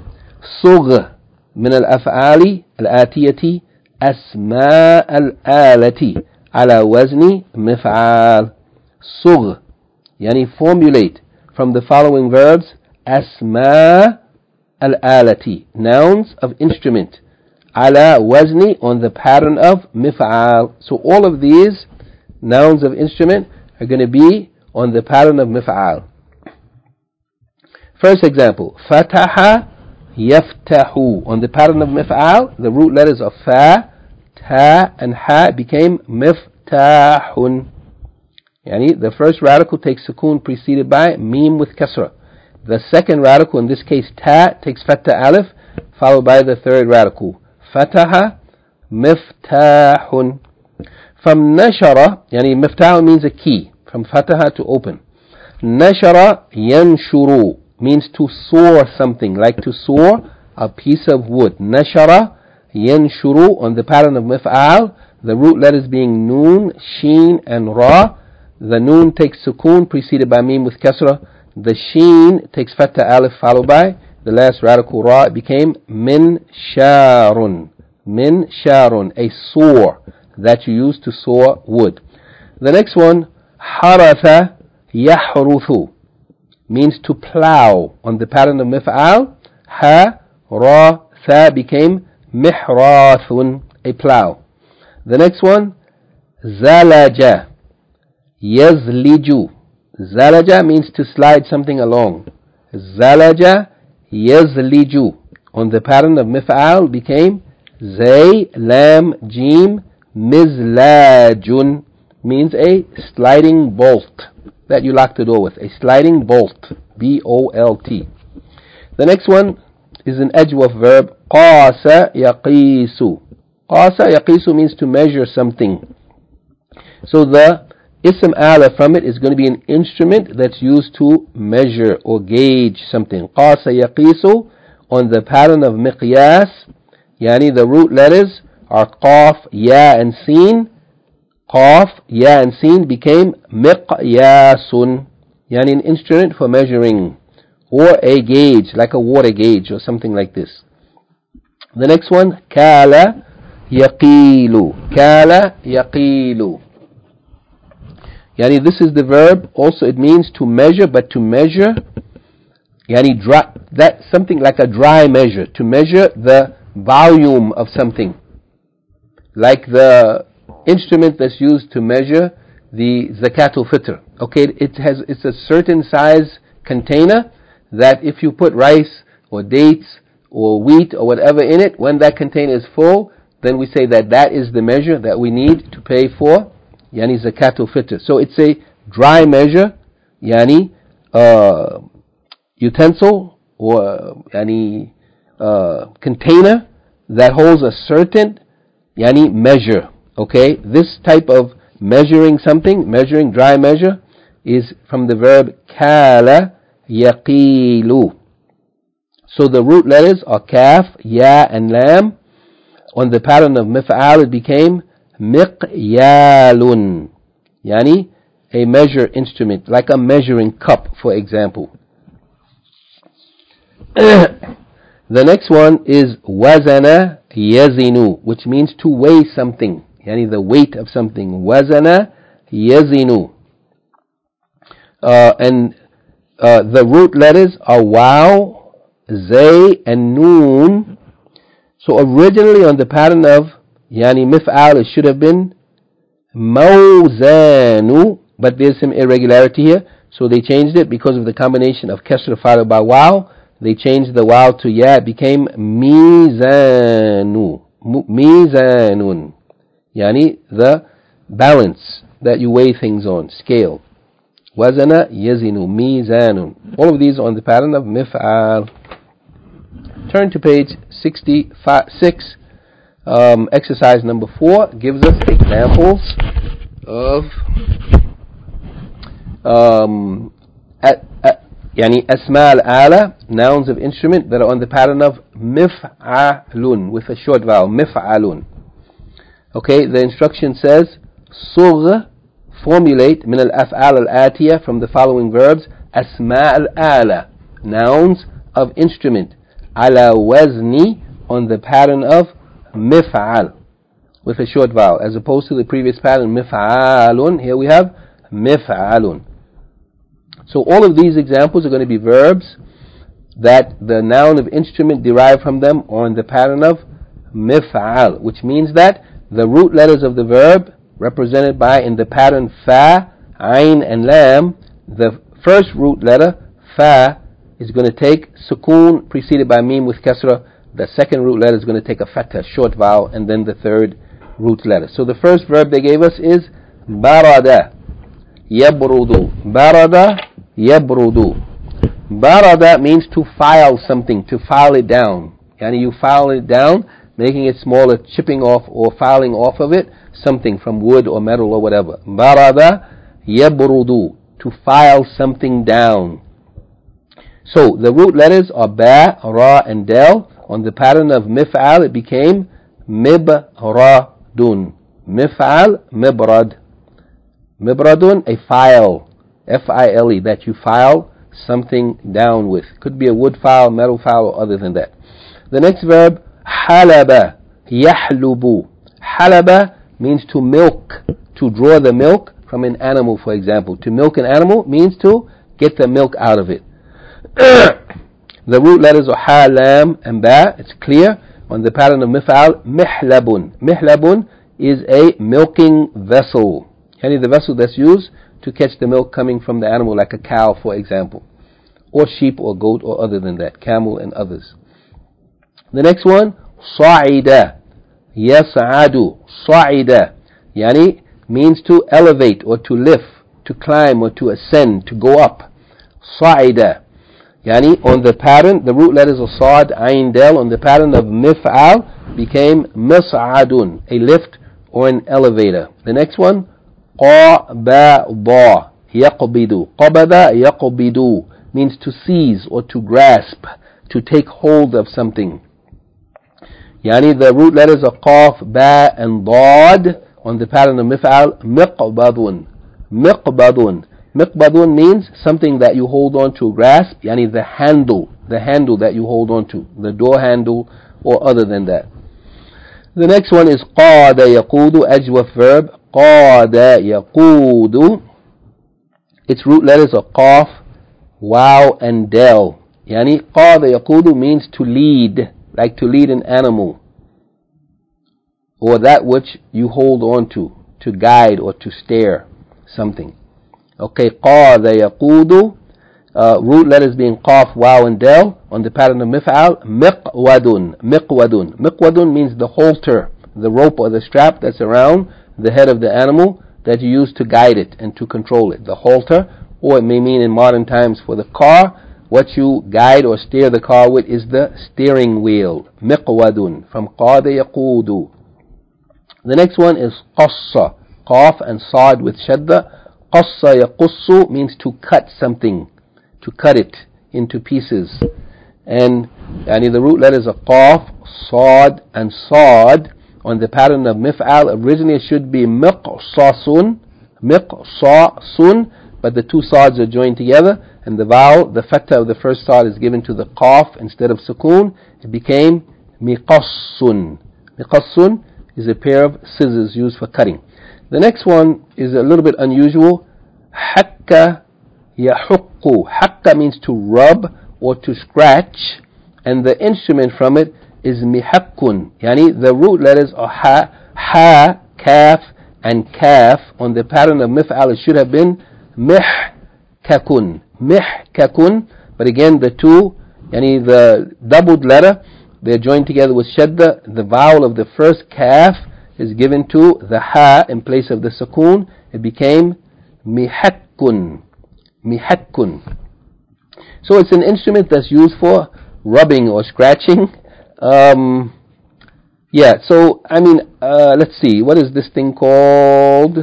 صغ من الأفعال الآتية أسماء الآلة على وزن مفعال. صغ, يعني formulate from the following verbs, أسماء الآلة, nouns of instrument, على وزن, on the pattern of مفعال. So all of these nouns of instrument are going to be on the pattern of مفعال. First example, فتح يفتح, on the pattern of مفعال, the root letters of fa, ta, and ha became مفتاح. Yani the first radical takes sukoon preceded by mim with kasra. The second radical, in this case ta, takes fatha alif followed by the third radical. Fataha miftahun. From nashara, yani miftah means a key, from fataha, to open. Nashara yanshuru means to soar something, like to soar a piece of wood. Nashara yanshuru, on the pattern of mif'al, the root letters being noon, sheen, and ra. The noon takes sukoon preceded by mim with kasra. The sheen takes fatha alif followed by the last radical ra. It became min sharun. Min sharun, a saw that you use to saw wood. The next one, haratha yahruthu, means to plow, on the pattern of mif'al. Ha, ra, tha became mihrathun, a plow. The next one, zalaja, yazliju. Zalaja means to slide something along. Zalaja, yazliju. On the pattern of mif'al became zay, lam, jim, mizlajun, means a sliding bolt that you lock the door with. A sliding bolt, B O L T. The next one is an adjective verb, qasa yaqisu. Qasa yaqisu means to measure something. So the ism ala from it is going to be an instrument that's used to measure or gauge something. Qasa yaqisu, on the pattern of miqyas, yani the root letters are qaf, ya and sin. Qaf, ya and sin became miqyasun, yani an instrument for measuring, or a gauge, like a water gauge or something like this. The next one, kala yaqilu. Kala yaqilu. Yani this is the verb. Also it means to measure, but to measure, yani dry, that something like a dry measure, to measure the volume of something, like the instrument that's used to measure the zakatul fitr. Okay, it has it's a certain size container that if you put rice or dates or wheat or whatever in it, when that container is full, then we say that that is the measure that we need to pay for, yani zakatul fitr. So it's a dry measure, yani uh, utensil or yani uh, container that holds a certain yani measure. Okay, this type of measuring something, measuring dry measure, is from the verb kala yaqilu. So the root letters are kaf, ya and lam. On the pattern of mif'al it became miqyalun, yani a measure instrument, like a measuring cup, for example. The next one is wazana yazinu, which means to weigh something, yani the weight of something. Wazana yazinu. Uh, and uh, the root letters are waw, zay, and noon. So originally on the pattern of yani mif'al it should have been mawzanu, but there's some irregularity here, so they changed it because of the combination of kasra followed by waw. They changed the waw to ya, it became mizanu, mizanun, yani the balance that you weigh things on, scale. Wazana yazinu, mizanun. All of these are on the pattern of mif'al. Turn to page sixty-six. Um, exercise number four gives us examples of um, at, at, yani asma al-ala, nouns of instrument that are on the pattern of mif'alun, with a short vowel, mif'alun. Okay, the instruction says, sugh, formulate min al-af'al al-atiya, from the following verbs, asma al-ala, nouns of instrument, ala wazni, on the pattern of mif'al, with a short vowel, as opposed to the previous pattern, mif'alun. Here we have mif'alun. So all of these examples are going to be verbs that the noun of instrument derived from them are in the pattern of mif'al, which means that the root letters of the verb, represented by in the pattern fa, ayn, and lam, the first root letter, fa, is going to take sukoon preceded by mim with kasra. The second root letter is going to take a fatha, short vowel, and then the third root letter. So the first verb they gave us is barada, yabrudu. Barada, yabrudu. Barada means to file something, to file it down. Yani you file it down, making it smaller, chipping off or filing off of it something from wood or metal or whatever. Barada, yabrudu, to file something down. So the root letters are ba, ra, and del. On the pattern of mif'al it became mibradun. Mif'al, mibrad. Mibradun, a file, F I L E, that you file something down with. Could be a wood file, metal file, or other than that. The next verb, halaba, yahlubu. Halaba means to milk, to draw the milk from an animal, for example. To milk an animal means to get the milk out of it. The root letters are ha, lam, and ba. It's clear. on the pattern of mif'al, mihlabun. Mihlabun is a milking vessel. Any the vessel that's used to catch the milk coming from the animal, like a cow, for example, or sheep or goat or other than that, camel and others. The next one, صَعِدَ يَصْعَدُ صَعِدَ yani means to elevate or to lift, to climb or to ascend, to go up. صَعِدَ yani on the pattern, the root letters of Sad, Ain, Del, on the pattern of mif'al became mis'adun, a lift or an elevator. The next one, قَبَضَ يَقْبِدُ قَبَضَ يَقْبِدُ means to seize or to grasp, to take hold of something. Yani the root letters of Qaf, Ba, and Dad on the pattern of mif'al, miqbadun. Miqbadun. Miqbadun means something that you hold on to, grasp, yani the handle, the handle that you hold on to, the door handle or other than that. The next one is qada yaqudu, ajwaf verb, qada yaqudu. Its root letters are Qaf, Waw, and Del. Yani qada yaqudu means to lead, like to lead an animal, or that which you hold on to, to guide or to steer something. Okay, qada yaqudu, uh, root letters being Qaf, Waw, and Del, on the pattern of mif'al, miqwadun. Miqwadun. Miqwadun means the halter, the rope or the strap that's around the head of the animal that you use to guide it and to control it. The halter, or it may mean in modern times for the car, what you guide or steer the car with is the steering wheel. Miqwadun, from qada yaqudu. The next one is qassa, Qaf and Sad with shadda. Qassa yaqussu means to cut something, to cut it into pieces. And yani the root letters of Qaf, Sad, and Sad on the pattern of mif'al, originally it should be miqsasun, miqsasun, but the two sads are joined together, and the vowel, the fatha of the first sad is given to the qaf instead of sukoon. It became miqassun. Miqassun is a pair of scissors used for cutting. The next one is a little bit unusual. Hakka yahukku. Hakka means to rub or to scratch, and the instrument from it is mihakkun. Yani the root letters are ha, ha, kaf, and kaf. On the pattern of mif'al, it should have been mihkakun. Mihkakun. But again, the two, yani the doubled letter, they're joined together with shadda. The vowel of the first kaf is given to the ha in place of the sukoon. It became mihakkun. Mihakkun. So it's an instrument that's used for rubbing or scratching. Um, yeah, so, I mean, uh, let's see, what is this thing called?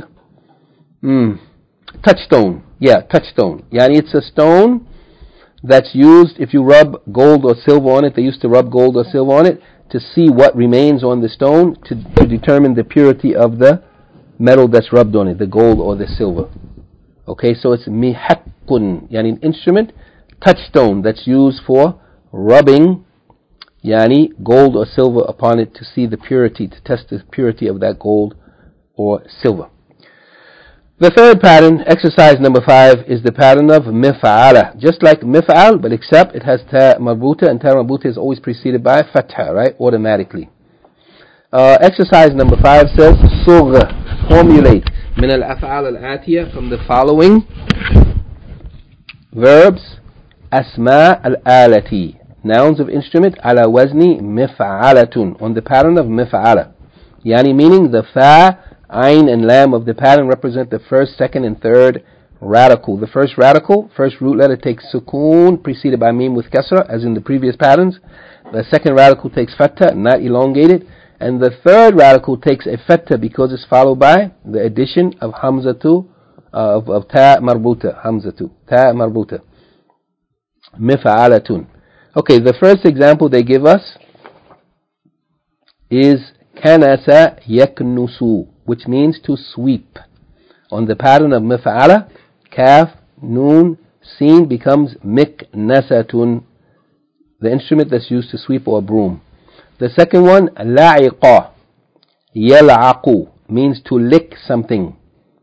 Mm, touchstone. Yeah, touchstone. Yani it's a stone that's used, if you rub gold or silver on it, they used to rub gold or silver on it to see what remains on the stone, to, to determine the purity of the metal that's rubbed on it, the gold or the silver. Okay, so it's mihakkun, yani an instrument, touchstone that's used for rubbing yani gold or silver upon it to see the purity, to test the purity of that gold or silver. The third pattern, exercise number five, is the pattern of mif'ala. Just like mif'al, but except it has ta marbuta, and ta marbuta is always preceded by fatha, right, automatically. Uh, exercise number five says, صغ, formulate, من الأفعال الآتية, from the following verbs, أسماء الآلة, nouns of instrument, على وزن مفعلة, on the pattern of mif'ala. Yani meaning the fa, ain, and lam of the pattern represent the first, second, and third radical. The first radical, first root letter takes sukoon, preceded by mim with kasra, as in the previous patterns. The second radical takes fatha, not elongated. And the third radical takes a fatha because it's followed by the addition of hamzatu, uh, of, of ta marbuta, hamzatu, ta marbuta. Mif'alatun. Okay, the first example they give us is kanasa yaknusu, which means to sweep. On the pattern of mif'ala, kaf, noon, sin becomes miknasatun, the instrument that's used to sweep or broom. The second one, la'iqa, yal'aqu, means to lick something.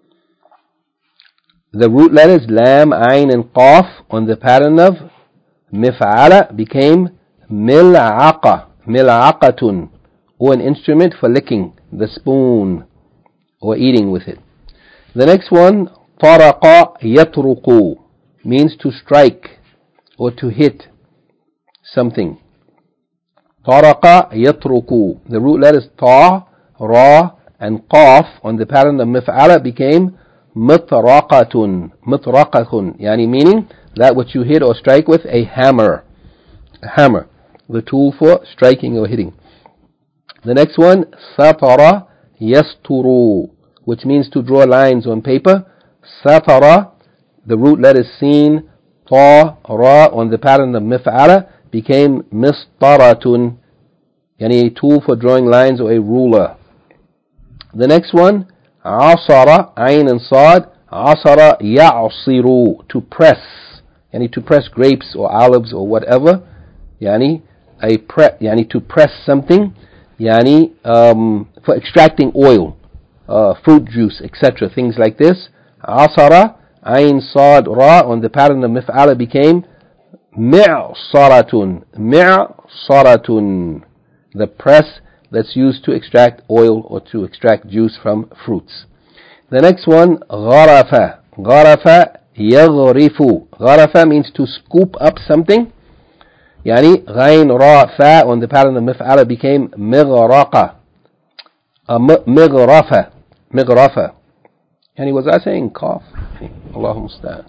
The root letters lam, ain, and qaf on the pattern of mif'ala became mil'aqa, ملعقة, or an instrument for licking, the spoon, or eating with it. The next one, طرق يطرق, means to strike or to hit something. طرق يطرق. The root letters ta, ra, and qaf on the pattern of mif'ala became مطرقة. مطرقة, yani meaning that which you hit or strike with a hammer. A hammer, the tool for striking or hitting. The next one, satara yasturu, which means to draw lines on paper. Satara, the root letters sin, ta, ra on the pattern of mif'ala became mistaratun, yani a tool for drawing lines or a ruler. The next one, asara, ayn and sad, asara ya'siru, to press, yani to press grapes or olives or whatever, yani a pre, yani to press something, yani um, for extracting oil, uh, fruit juice, et cetera. Things like this. Asara, ayn sad ra on the pattern of mif'ala became mi'saratun. Mi'saratun, the press that's used to extract oil or to extract juice from fruits. The next one, gharafa. Gharafa yaghrifu. Gharafa means to scoop up something. Yani ghain ra fa on the pattern of mif'ala became mighraqa. Uh, mighrafa. Mighrafa. Yani was I saying cough? Allahumma musta'an.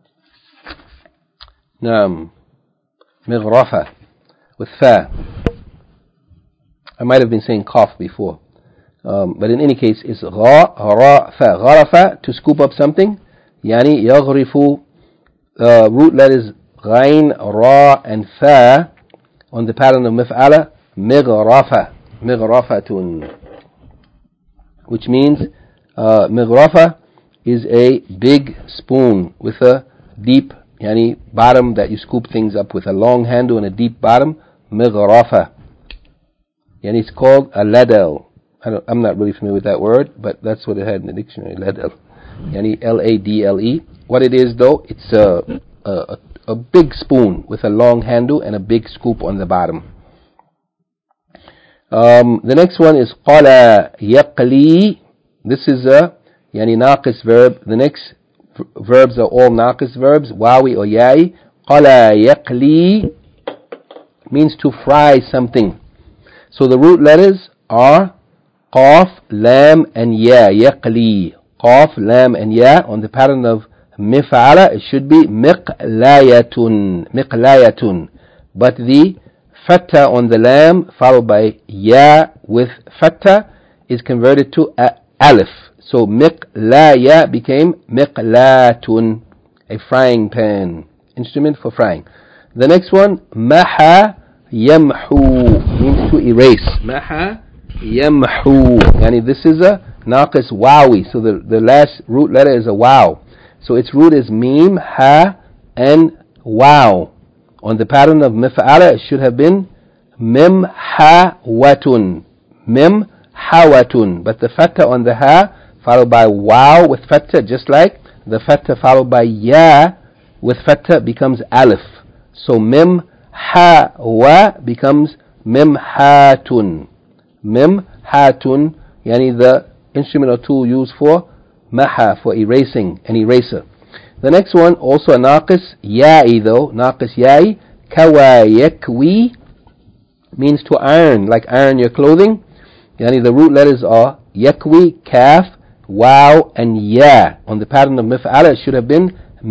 Naam. Mighrafa. With fa. I might have been saying cough before. Um, but in any case, it's gha, ra, fa. Gharafa, to scoop up something. Yani yaghrifu, uh, root letters ghain, ra, and fa on the pattern of mif'ala, mighrafa. Mighrafatun. Which means, uh, mighrafa is a big spoon with a deep, yani bottom that you scoop things up with, a long handle and a deep bottom. Mighrafa. And it's called a ladle. I don't, I'm not really familiar with that word, but that's what it had in the dictionary, ladle. Yani L A D L E. What it is though, it's a, a, a big spoon with a long handle and a big scoop on the bottom. Um, the next one is qala yaqli. This is a yani naqis verb. The next v- verbs are all naqis verbs, wawi or yai. Qala yaqli means to fry something. So the root letters are qaf, lam, and ya. Yaqli. Qaf, lam, and ya. On the pattern of mif'ala, it should be miqlayatun. Miqlayatun. But the fatha on the lam, followed by ya with fatha, is converted to a alif. So miqlaya became miqlatun, a frying pan, instrument for frying. The next one, maha yamhu, means to erase. Maha yamhu. Yani this is a naqis wawi. So the, the last root letter is a waw. So its root is mim, ha, and waw. On the pattern of mif'ala, it should have been mim ha watun. Mim hawatun. But the fatha on the ha, followed by waw with fatha, just like the fatha followed by ya with fatha becomes alif. So mim ha wa becomes mim hatun. Mim hatun, yani the instrument or tool used for maha, for erasing, an eraser. The next one, also a naqis ya'i though, naqis ya'i, kawa yakwi, means to iron, like iron your clothing. Yani the root letters are yakwi, kaf, waw, and ya. On the pattern of mif'ala, it should have been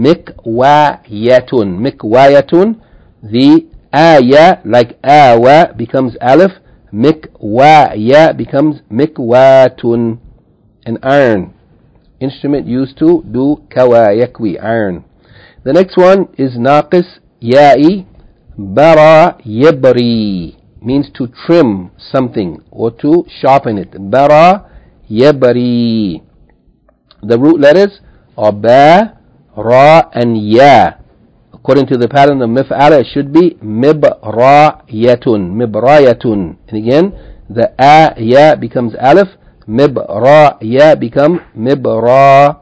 mikwayatun. Mikwayatun. The aya, like awa, becomes alif. Mikwaya becomes mikwatun. An iron instrument used to do kawa yakwi, iron. The next one is naqis ya'i, bara yabri, means to trim something or to sharpen it. Bara yabri. The root letters are ba, ra, and ya. According to the pattern of mif'ala, it should be mibrayatun. Mibrayatun. And again, the a, ya becomes alif. Mibraya become mibratun.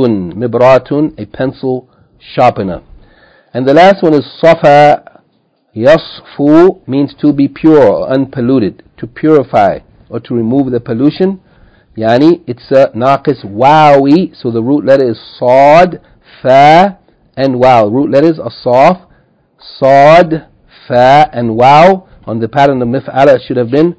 Mibratun, a pencil sharpener. And the last one is safa Yasfu means to be pure or unpolluted, to purify or to remove the pollution. Yani it's a naqis wawi, so the root letter is sad, fa, and waw. Root letters are saf, sad, fa, and waw. On the pattern of mif'ala it should have been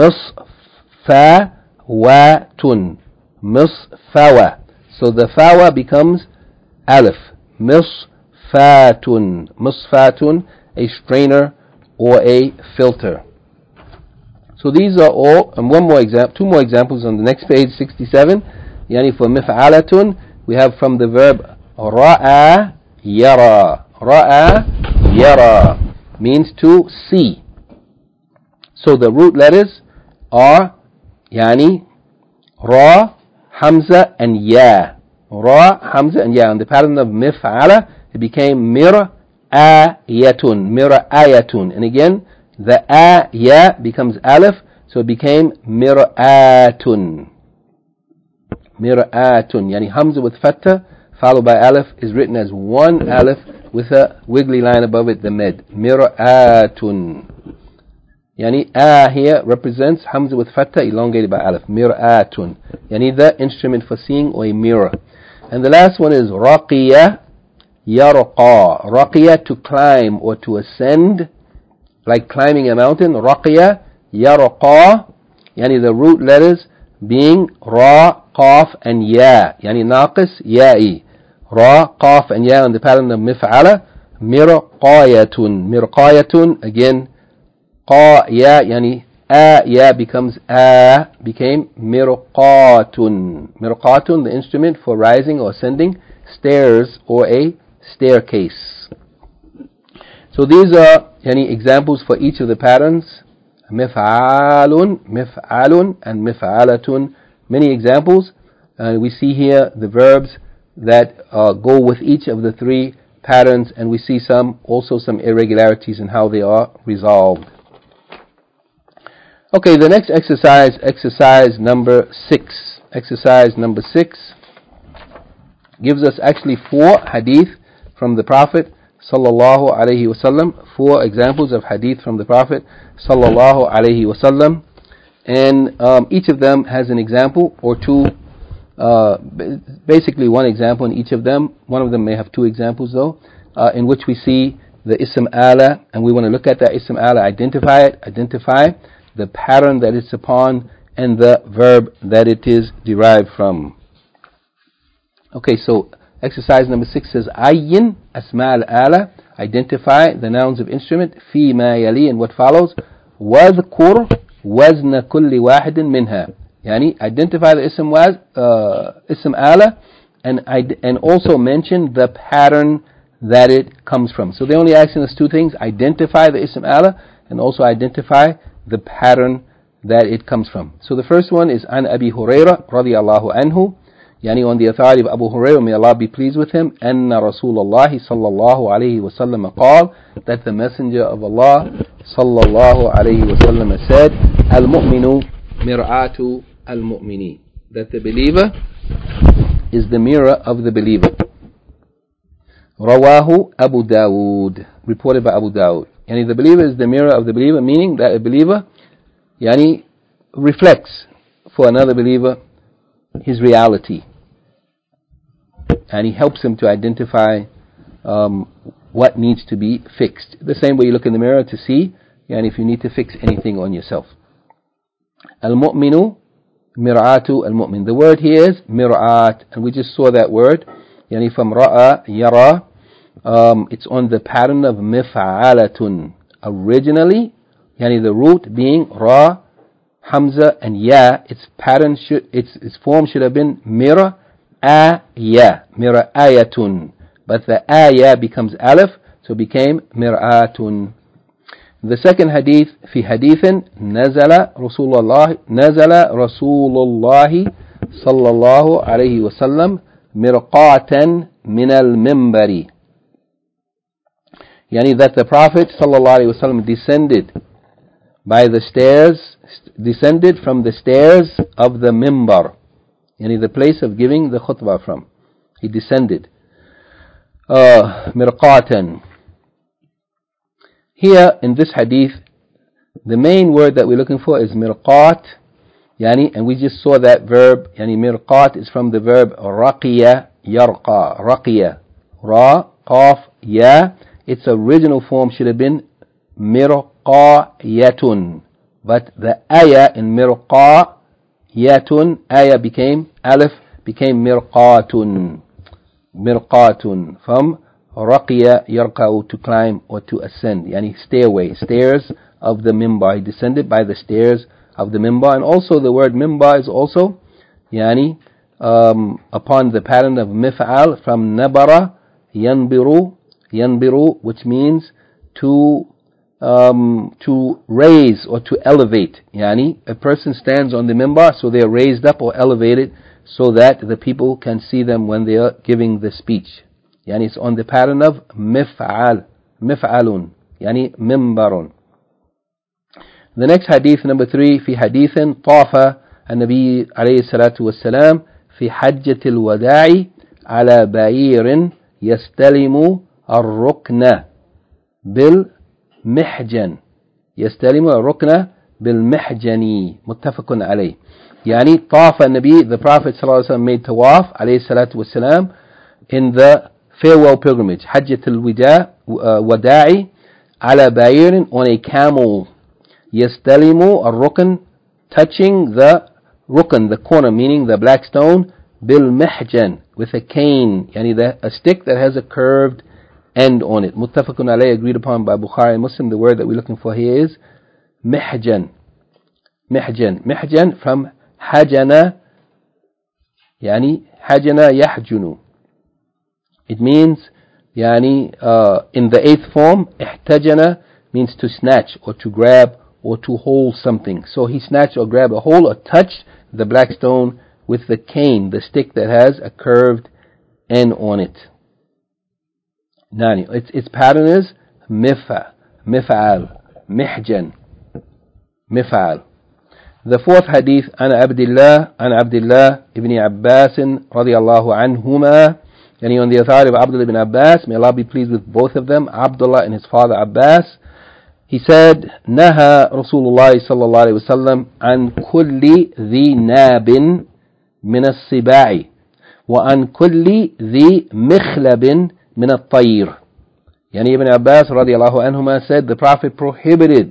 misfawatun, misfawa. So the fawa becomes alif, misfatun, misfatun, a strainer or a filter. So these are all, and one more example, two more examples on the next page, sixty-seven. Yani for mif'alatun, we have from the verb ra'a yara. Ra'a yara means to see. So the root letters are yani ra, hamza, and ya. Ra, hamza, and ya. On the pattern of mif'ala, it became mir'ayatun, mir'ayatun. And again, the a, ya becomes alif, so it became mir'atun. Mir'atun. Yani hamza with fatha, followed by alif, is written as one alif with a wiggly line above it, the med. Mir'atun. Yani a here represents hamza with fatha elongated by alif. Mir'atun. Yani the instrument for seeing, or a mirror. And the last one is raqiya yarqa. Raqiya, to climb or to ascend, like climbing a mountain. Raqiya yarqa. Yani the root letters being ra, qaf, and ya. Yani naqis ya'i. Ra, qaf, and ya on the pattern of mif'ala. Mirqayatun. Mirqayatun, again qa, ya, yani a, ya becomes a, became mirqatun. Mirqatun, the instrument for rising or ascending stairs or a staircase. So these are yani examples for each of the patterns. Mif'alun, mif'alun, and mif'alatun. Many examples. Uh, we see here the verbs that uh, go with each of the three patterns, and we see some also some irregularities in how they are resolved. Okay, the next exercise, exercise number six. Exercise number six gives us actually four hadith from the Prophet sallallahu alaihi wasallam. Four examples of hadith from the Prophet sallallahu alaihi wasallam, and um, each of them has an example or two. Uh, basically, one example in each of them. One of them may have two examples though, uh, in which we see the ism ala, and we want to look at that ism ala, identify it, identify the pattern that it's upon, and the verb that it is derived from. Okay, so exercise number six says, Ayyin asma al-ala, identify the nouns of instrument, fi ma yali, and what follows, wadhkur wazna kulli wahidin minha. Yani, identify the ism waz, uh, ism ala, and, and also mention the pattern that it comes from. So they're only asking us two things, identify the ism ala, and also identify the pattern that it comes from. So the first one is an Abi Hurairah radiyallahu anhu, yani on the authority of Abu Hurairah, may Allah be pleased with him, anna Rasulullah sallallahu alayhi wa sallam qal, that the Messenger of Allah sallallahu alayhi wa sallam said, al-mu'minu mir'atu al-mu'mini, that the believer is the mirror of the believer. Rawahu Abu Dawood, reported by Abu Dawood. Yani the believer is the mirror of the believer, meaning that a believer yani reflects for another believer his reality, and he helps him to identify um, what needs to be fixed. The same way you look in the mirror to see yani if you need to fix anything on yourself. Al-mu'minu mir'atu al-mu'min. The word here is mir'at, and we just saw that word yani from ra'a yara. Um, it's on the pattern of mif'alatun. Originally, yani the root being ra, hamza, and ya, its pattern should, its its form should have been mira aya, mira ayatun. But the aya becomes alif, so it became mir'atun. The second hadith, fi hadithin, nazala Rasulullah, nazala Rasulullah sallallahu alayhi wa sallam mirqatan min al-mimbari. Yani that the Prophet sallallahu alaihi wasallam descended by the stairs, descended from the stairs of the mimbar, yani the place of giving the khutbah from. He descended. Uh, mirqatan. Here in this hadith, the main word that we're looking for is mirqat, yani, and we just saw that verb, yani mirqat is from the verb raqiya yarqa, raqiya, ra, qaf, ya. Its original form should have been mirqayatun, but the ayah in mirqayatun, ayah became alif, became mirqatun, mirqatun, from raqiya yarqa'u, to climb or to ascend, yani stairway, stairs of the mimbar. He descended by the stairs of the mimbar. And also the word mimbar is also yani um, upon the pattern of mif'al, from nabara yanbiru, yanbiru, which means to um, to raise or to elevate. Yani a person stands on the mimbar, so they are raised up or elevated so that the people can see them when they are giving the speech. Yani it's on the pattern of mif'al, mif'alun, yani mimbarun. The next hadith, number three, في حديث طاف النبي عليه الصلاة والسلام في حجة الوداع على بعير يستلم الركن بالمحجن، يستلم الركن بالمحجن، متفق عليه. يعني طاف النبي, the Prophet صلى الله عليه وسلم made tawaf عليه الصلاة والسلام in the farewell pilgrimage, حجة الوداع وداع على بعير, on a camel. Yastalimu ar-rukn, touching the rukn, the corner, meaning the black stone, bil mihjan, with a cane, yani the, a stick that has a curved end on it. Muttafaqun alayh, agreed upon by Bukhari and Muslim. The word that we're looking for here is mihjan. Mihjan. Mihjan from hajana, yani hajana yahjunu. It means, yani uh, in the eighth form, ihtajana means to snatch or to grab or to hold something. So he snatched or grabbed a hold or touched the black stone with the cane, the stick that has a curved end on it. Nani. Its, its pattern is mifa, mif'al, mihjan, mif'al. The fourth hadith, عن عبد الله عن عبد الله ibn Abbas رضي الله عنهما, yani on the authority of Abdullah ibn Abbas, may Allah be pleased with both of them, Abdullah and his father Abbas. He said, نهى رسول الله صلى الله عليه وسلم عن كل ذي ناب من السباع وعن كل ذي مخلب من الطير. Yani Ibn Abbas رضي الله عنهما said, the Prophet prohibited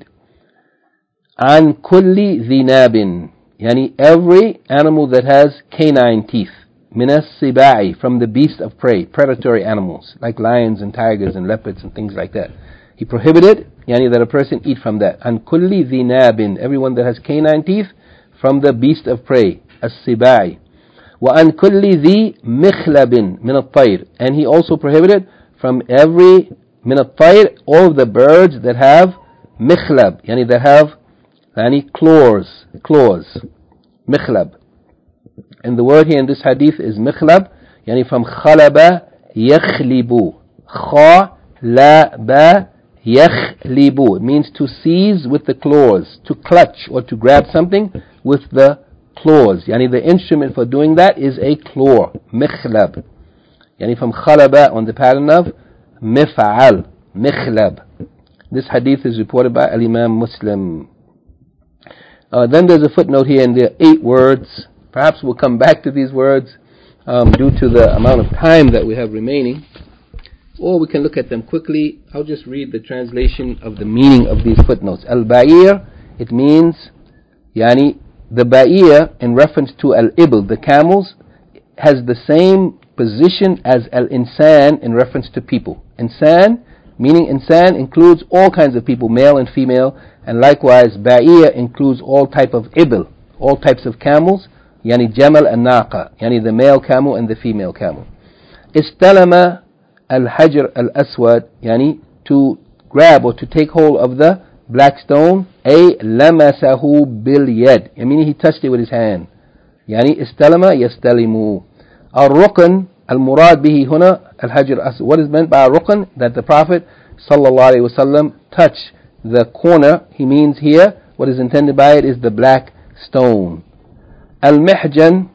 عن كل ذي ناب, yani every animal that has canine teeth, من السباع, from the beast of prey, predatory animals like lions and tigers and leopards and things like that. He prohibited, yani that a person eat from that. And kulli dhi nabin, everyone that has canine teeth, from the beast of prey, as-sibai. Wa an kulli dhi mikhlabin min at-tayr. And he also prohibited from every min at-tayr, all of the birds that have mikhlab, yani that have yani claws, claws, mikhlab. And the word here in this hadith is mikhlab, yani from khalaba yakhlibu, kha la ba yakhlibu. It means to seize with the claws, to clutch or to grab something with the claws. Yani the instrument for doing that is a claw, mikhlab. Yani from khalaba, on the pattern of mif'al, mikhlab. This hadith is reported by Al-Imam Muslim. Uh, then there's a footnote here, and there are eight words. Perhaps we'll come back to these words um, due to the amount of time that we have remaining. Or we can look at them quickly. I'll just read the translation of the meaning of these footnotes. Al-Ba'ir, it means, yani, the Ba'ir in reference to Al-Ibl, the camels, has the same position as Al-Insan in reference to people. Insan, meaning Insan includes all kinds of people, male and female, and likewise Ba'ir includes all type of Ibl, all types of camels, yani Jamal and Naqa, yani the male camel and the female camel. Istalama al-Hajr al-Aswad, yani to grab or to take hold of the black stone, ay lamasahu bil yad, I mean he touched it with his hand. Yani istalama yastalimu. Al-Rukn, al-Murad bihi huna al-Hajr al-Aswad. What is meant by al-Rukn? That the Prophet sallallahu alayhi wa sallam touched the corner. He means here, what is intended by it is the black stone. Al-Mihjan,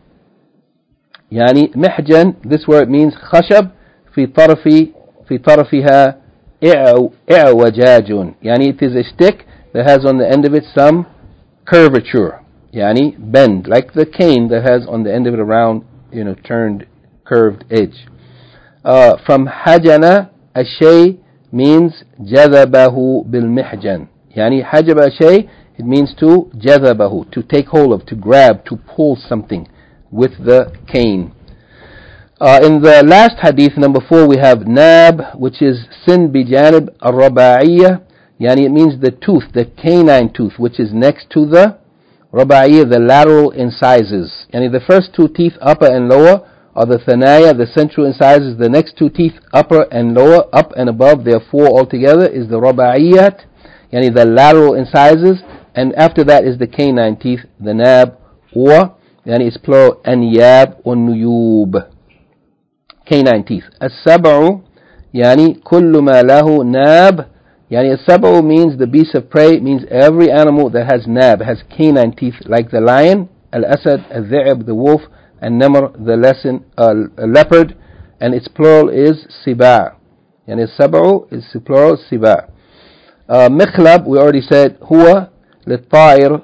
yani Mihjan, this word means khashab fi tarfi fi tarfiha i'wajajun. Yani it is a stick that has on the end of it some curvature. Yani bend, like the cane that has on the end of it a round, you know, turned, curved edge. Uh, from hajana, ashay means jadabahu bil mihjan. Yani hajaba ashay, it means to jadabahu, to take hold of, to grab, to pull something with the cane. Uh, in the last hadith, number four, we have nab, which is sin bijanib al-raba'iyya. Yani it means the tooth, the canine tooth, which is next to the raba'iyya, the lateral incisors. Yani the first two teeth, upper and lower, are the thanaya, the central incisors. The next two teeth, upper and lower, up and above, there are four altogether, is the raba'iyyat, yani the lateral incisors. And after that is the canine teeth, the nab, or, yani it's plural, aniyab or nuyub. Canine teeth. As-sab'u, yani kullu ma lahu nab. Yani as-sab'u means the beast of prey, means every animal that has nab, has canine teeth, like the lion, al-asad, al-dhi'ab, the wolf, and namr, the lesson, uh, leopard, and its plural is siba'. Yani as-sab'u is plural siba'. Uh, mikhlab, we already said, huwa للطائر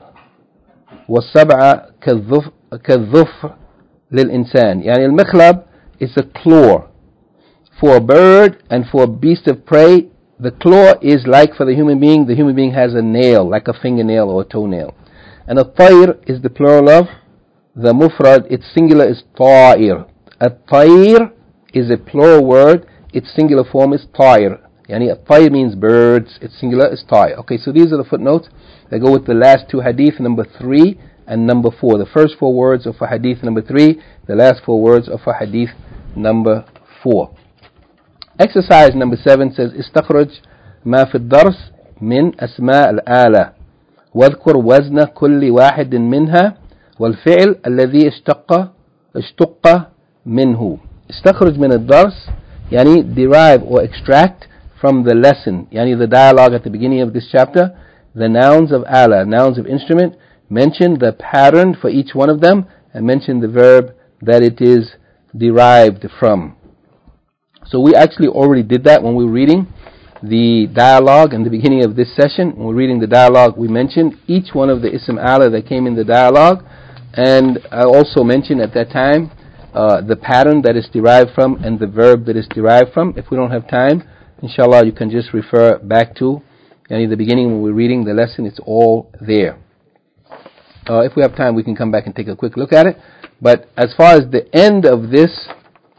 والسبعة كالظفر للإنسان. يعني المخلب is a claw for a bird, and for a beast of prey the claw is like for the human being, the human being has a nail, like a fingernail or a toenail. And a tayr is the plural of the mufrad, its singular is ta'ir. A tayr is a plural word, its singular form is tayr. Yani a tayr means birds, its singular is tayr. Okay, so these are the footnotes that go with the last two hadith, number three and number four. The first four words are for hadith number three, the last four words are for hadith number four. Exercise number seven says, استخرج ما في الدرس من أسماء الآلة واذكر وزن كل واحد منها والفعل الذي اشتق اشتق منه. استخرج من الدرس يعني derive or extract from the lesson, yani the dialogue at the beginning of this chapter, the nouns of ala, nouns of instrument, mention the pattern for each one of them, and mention the verb that it is derived from. So we actually already did that when we were reading the dialogue in the beginning of this session. When we were reading the dialogue, we mentioned each one of the ism ala that came in the dialogue, and I also mentioned at that time uh, the pattern that is derived from and the verb that is derived from. If we don't have time, inshallah, you can just refer back to yani the beginning when we're reading the lesson. It's all there. Uh, if we have time, we can come back and take a quick look at it. But as far as the end of this,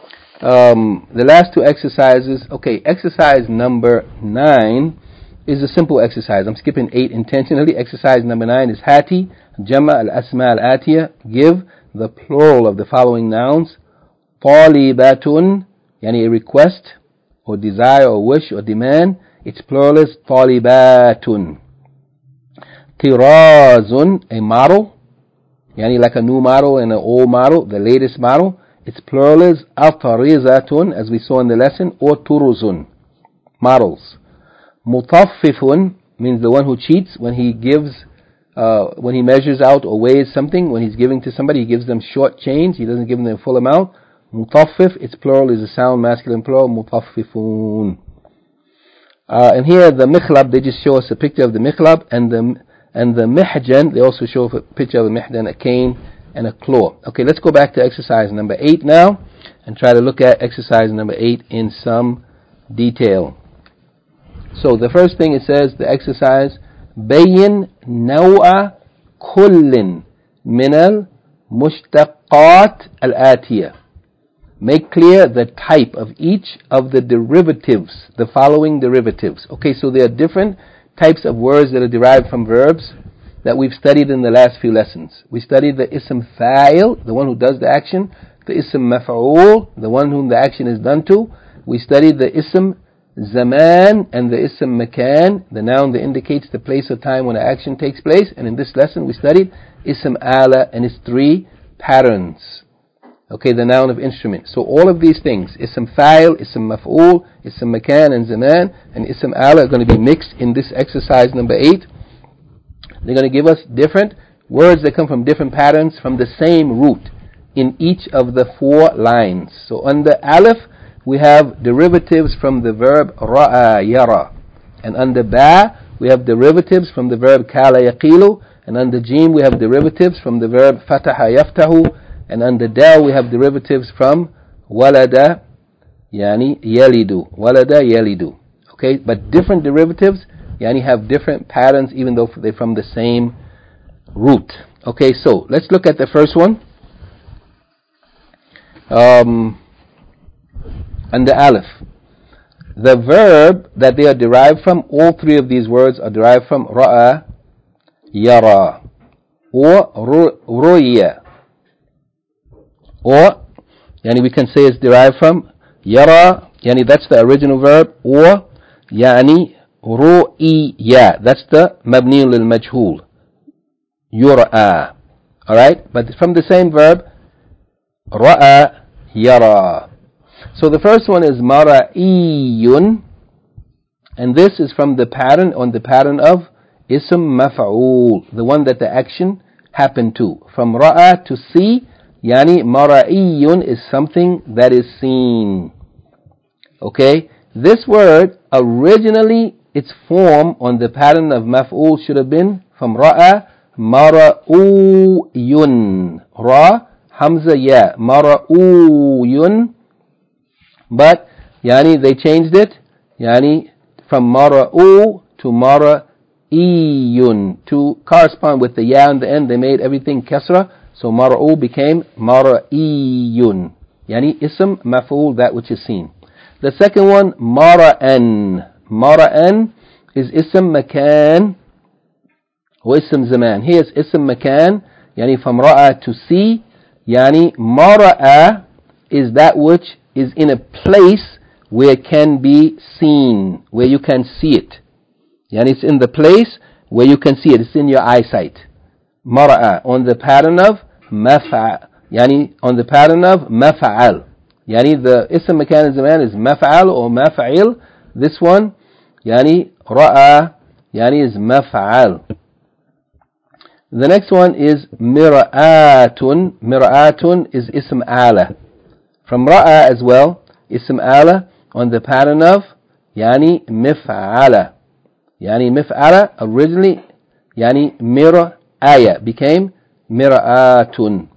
um, the last two exercises, okay, exercise number nine is a simple exercise. I'm skipping eight intentionally. Exercise number nine is hati, jama al-asma al-atiyah. Give the plural of the following nouns. Talibatun, yani a request, or desire, or wish, or demand. Its plural is talibatun. Tirazun, a model, yani like a new model and an old model, the latest model. Its plural is atarizatun, as we saw in the lesson, or turuzun, models. Mutaffifun means the one who cheats when he gives, uh, when he measures out or weighs something. When he's giving to somebody, he gives them short change. He doesn't give them the full amount. Mutaffif, its plural is a sound masculine plural, mutaffifun. Uh, and here the mikhlab, they just show us a picture of the mikhlab, and the and the mihjan, they also show a picture of a mihjan, a cane and a claw. Okay, let's go back to exercise number eight now and try to look at exercise number eight in some detail. So the first thing it says, the exercise, bayin naw'a kullin minal mushtaqat al-atiyah. Make clear the type of each of the derivatives, the following derivatives. Okay, so there are different types of words that are derived from verbs that we've studied in the last few lessons. We studied the ism fa'il, the one who does the action, the ism maf'ul, the one whom the action is done to. We studied the ism zaman and the ism makan, the noun that indicates the place or time when an action takes place. And in this lesson we studied ism ala and its three patterns. Okay, the noun of instrument. So all of these things, ism fa'il, ism maf'ul, ism makan and zaman, and ism ala are going to be mixed in this exercise number eight. They're going to give us different words that come from different patterns from the same root in each of the four lines. So on the alif, we have derivatives from the verb ra'a yara, and under ba we have derivatives from the verb kala yaqilu, and under jim we have derivatives from the verb fataha yaftahu, and under dal we have derivatives from walada yani yalidu, walada yalidu. Okay, but different derivatives yani have different patterns even though they're from the same root. Okay, so let's look at the first one. Um, under alif, the verb that they are derived from, all three of these words are derived from ra'a yara or ruya, or yani we can say it's derived from yara, yani that's the original verb, or yani ru'iya, that's the mabni lil majhul, yura'a. Alright, but from the same verb ra'a yara. So the first one is mara'iyun, and this is from the pattern, on the pattern of ism maf'ul, the one that the action happened to. From ra'a to see, yani mara'iyun is something that is seen. Okay, this word originally, its form on the pattern of maf'ul should have been from ra'a mara'uyun, ra hamza ya, mara'uyun, but yani they changed it yani from mara'u to mara'iyun to correspond with the ya on the end. They made everything kasra, so mara'u became mara'iyun, yani ism maf'ul, that which is seen. The second one, mara'an. Mara'an is ism makan or ism zaman. Here is ism makan, yani from ra'a to see, yani mara'a is that which is in a place where it can be seen, where you can see it. Yani it's in the place where you can see it, it's in your eyesight. Mara'a, on the pattern of maf'a, yani on the pattern of maf'al. Yani the ism makan zaman is maf'al or maf'il. This one, yani ra'a, yani is maf'al. The next one is mira'atun. Mira'atun is ism ala. From ra'a as well, ism ala on the pattern of yani mif'ala. Yani mif'ala originally yani mira'aya became mira'atun.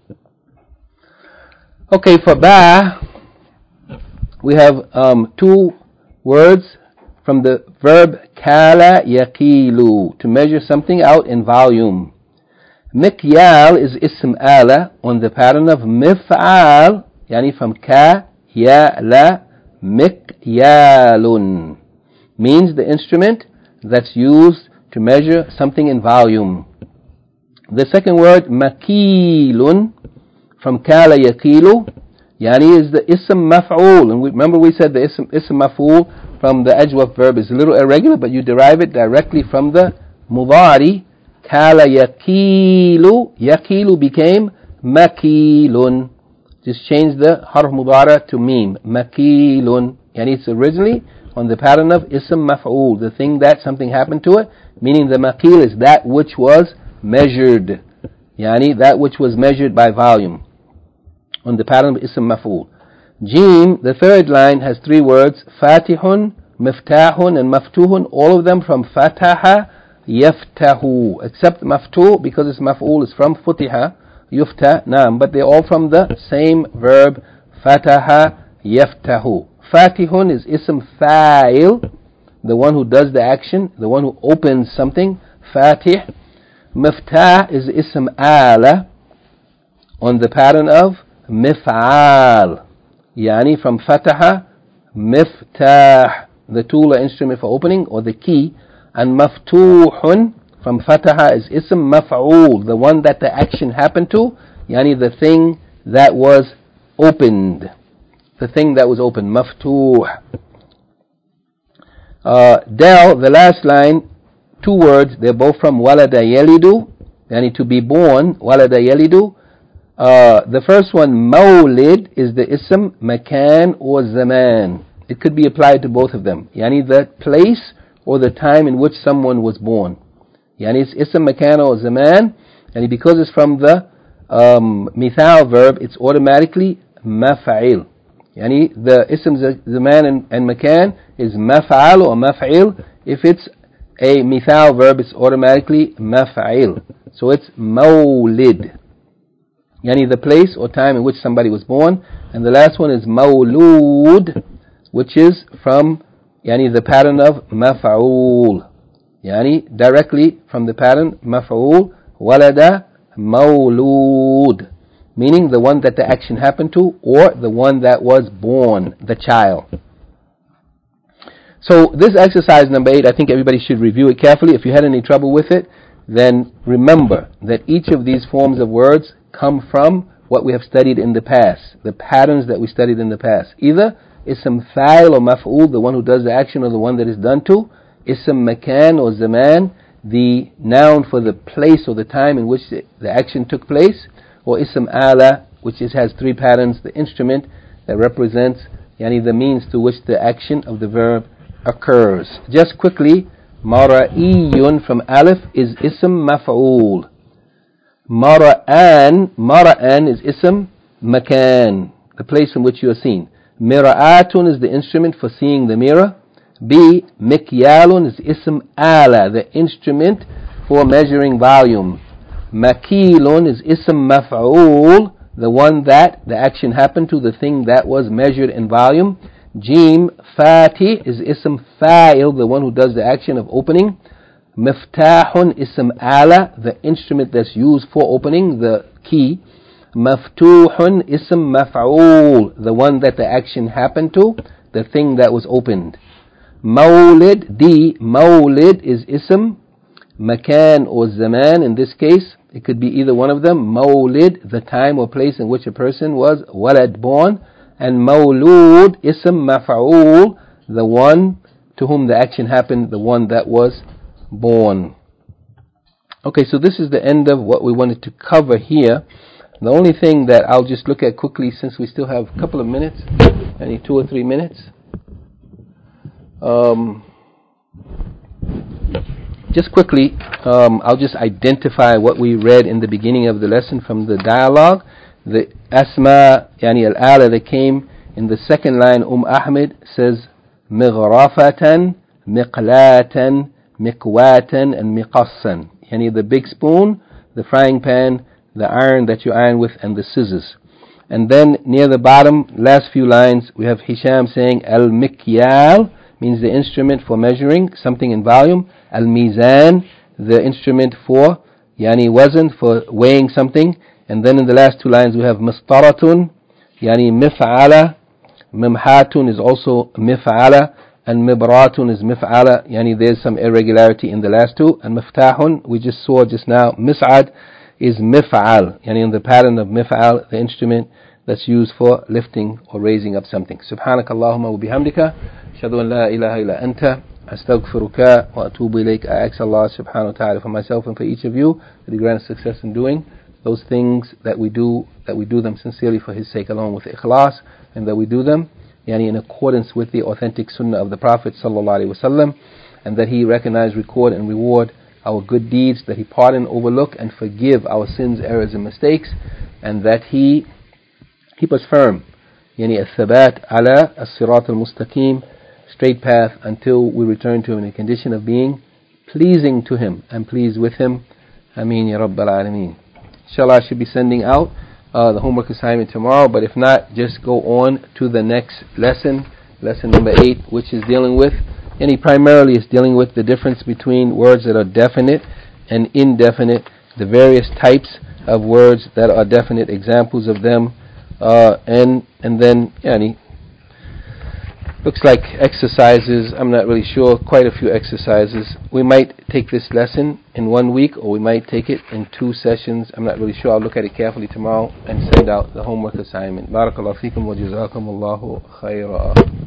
Okay, for ba we have um, two words from the verb kala yaqilu, to measure something out in volume. Mikyal is ism ala on the pattern of mif'al, yani from ka ya la, mikyalun means the instrument that's used to measure something in volume. The second word makilun from kala yaqilu, yani is the ism maf'ul, and we, remember we said the ism, ism maf'ul from the ajwaf verb is a little irregular, but you derive it directly from the mudari. Kala yaqilu, yaqilu became makilun. Just change the harf mudara to mim, makilun. And it's originally on the pattern of ism maf'ul, the thing that something happened to it, meaning the makil is that which was measured, yani that which was measured by volume, on the pattern of ism maf'ul. Jim, the third line, has three words, fatihun, miftahun, and maftuhun, all of them from fataha yaftahu, except maftuh because it's maf'ul is from futiha, yufta, naam, but they're all from the same verb, fataha yaftahu. Fatihun is ism fa'il, the one who does the action, the one who opens something, fatih. Miftah is ism ala on the pattern of mif'al, yani from fataha miftah, the tool or instrument for opening or the key, and maftuhun from fataha is ism maf'ul, the one that the action happened to, yani the thing that was opened, the thing that was opened, maftuh. Uh, Del, the last line, two words, they're both from walada yalidu, yani to be born, walada yalidu. Uh, the first one, mawlid, is the ism makan or zaman. It could be applied to both of them, yani the place or the time in which someone was born. Yani it's ism makan or zaman, and because it's from the um, mithal verb, it's automatically maf'il. Yani the ism zaman and, and makan is maf'al or maf'il. If it's a mithal verb, it's automatically maf'il. So it's mawlid, yani the place or time in which somebody was born. And the last one is mawlud, which is from yani the pattern of maf'ul, yani directly from the pattern maf'ul, walada mawlud, meaning the one that the action happened to or the one that was born, the child. So this exercise number eight, I think everybody should review it carefully. If you had any trouble with it, then remember that each of these forms of words come from what we have studied in the past, the patterns that we studied in the past. Either ism fa'il or maf'ul, the one who does the action, or the one that is done to. Ism makan or zaman, the noun for the place or the time in which the, the action took place. Or ism ala, which is, has three patterns, the instrument that represents yani the means to which the action of the verb occurs. Just quickly, mara'iyun from alif is ism maf'ul. Mara'an, mara'an is ism makan, the place in which you are seen. Mira'atun is the instrument for seeing the mirror. B, mikyalun is ism ala, the instrument for measuring volume. Makilun is ism maf'ul, the one that the action happened to, the thing that was measured in volume. Jim, Fatih is ism fa'il, the one who does the action of opening. Miftahun ism ala, the instrument that's used for opening, the key. Maftuhun ism maf'ul, the one that the action happened to, the thing that was opened. Mawlid, D, mawlid is ism makan or zaman. In this case, it could be either one of them. Mawlid, the time or place in which a person was walad, born. And mawlud, ism maf'ul, the one to whom the action happened, the one that was born. Okay, so this is the end of what we wanted to cover here. The only thing that I'll just look at quickly, since we still have a couple of minutes, only two or three minutes. Um, just quickly, um, I'll just identify what we read in the beginning of the lesson from the dialogue. The asma, yani al-ala that came in the second line, Umm Ahmed says mighrafatan, miqlatan, miqwatan, and miqassan. Yani the big spoon, the frying pan, the iron that you iron with, and the scissors. And then near the bottom, last few lines, we have Hisham saying al-mikyal, means the instrument for measuring something in volume. Al-mizan, the instrument for yani wazn, for weighing something. And then in the last two lines we have mistaratun, yani mif'ala. Mimhatun is also mif'ala, and mibratun is mif'ala, yani there's some irregularity in the last two. And miftahun, we just saw just now, mis'ad is mif'al, yani in the pattern of mif'al, the instrument that's used for lifting or raising up something. Subhanakallahumma wa bihamdika, ashhadu an la ilaha illa anta, astaghfiruka wa atubu ilayk. I ask Allah subhanahu wa ta'ala for myself and for each of you that He grant success in doing those things that we do, that we do them sincerely for His sake alone with ikhlas, and that we do them yani in accordance with the authentic sunnah of the Prophet sallallahu alaihi wasallam, and that He recognize, record, and reward our good deeds, that He pardon, overlook, and forgive our sins, errors, and mistakes, and that He keep us firm, yani al-thabat ala as-sirat al-mustaqim, straight path, until we return to Him in a condition of being pleasing to Him and pleased with Him. Ameen ya Rabbal Alameen. Inshallah, I should be sending out uh, the homework assignment tomorrow, but if not, just go on to the next lesson, lesson number eight, which is dealing with, and he primarily is dealing with the difference between words that are definite and indefinite, the various types of words that are definite, examples of them, uh, and and then yani, looks like exercises. I'm not really sure, quite a few exercises. We might take this lesson in one week, or we might take it in two sessions. I'm not really sure. I'll look at it carefully tomorrow and send out the homework assignment. Barakallahu feekum wa jazakumullahu khayra.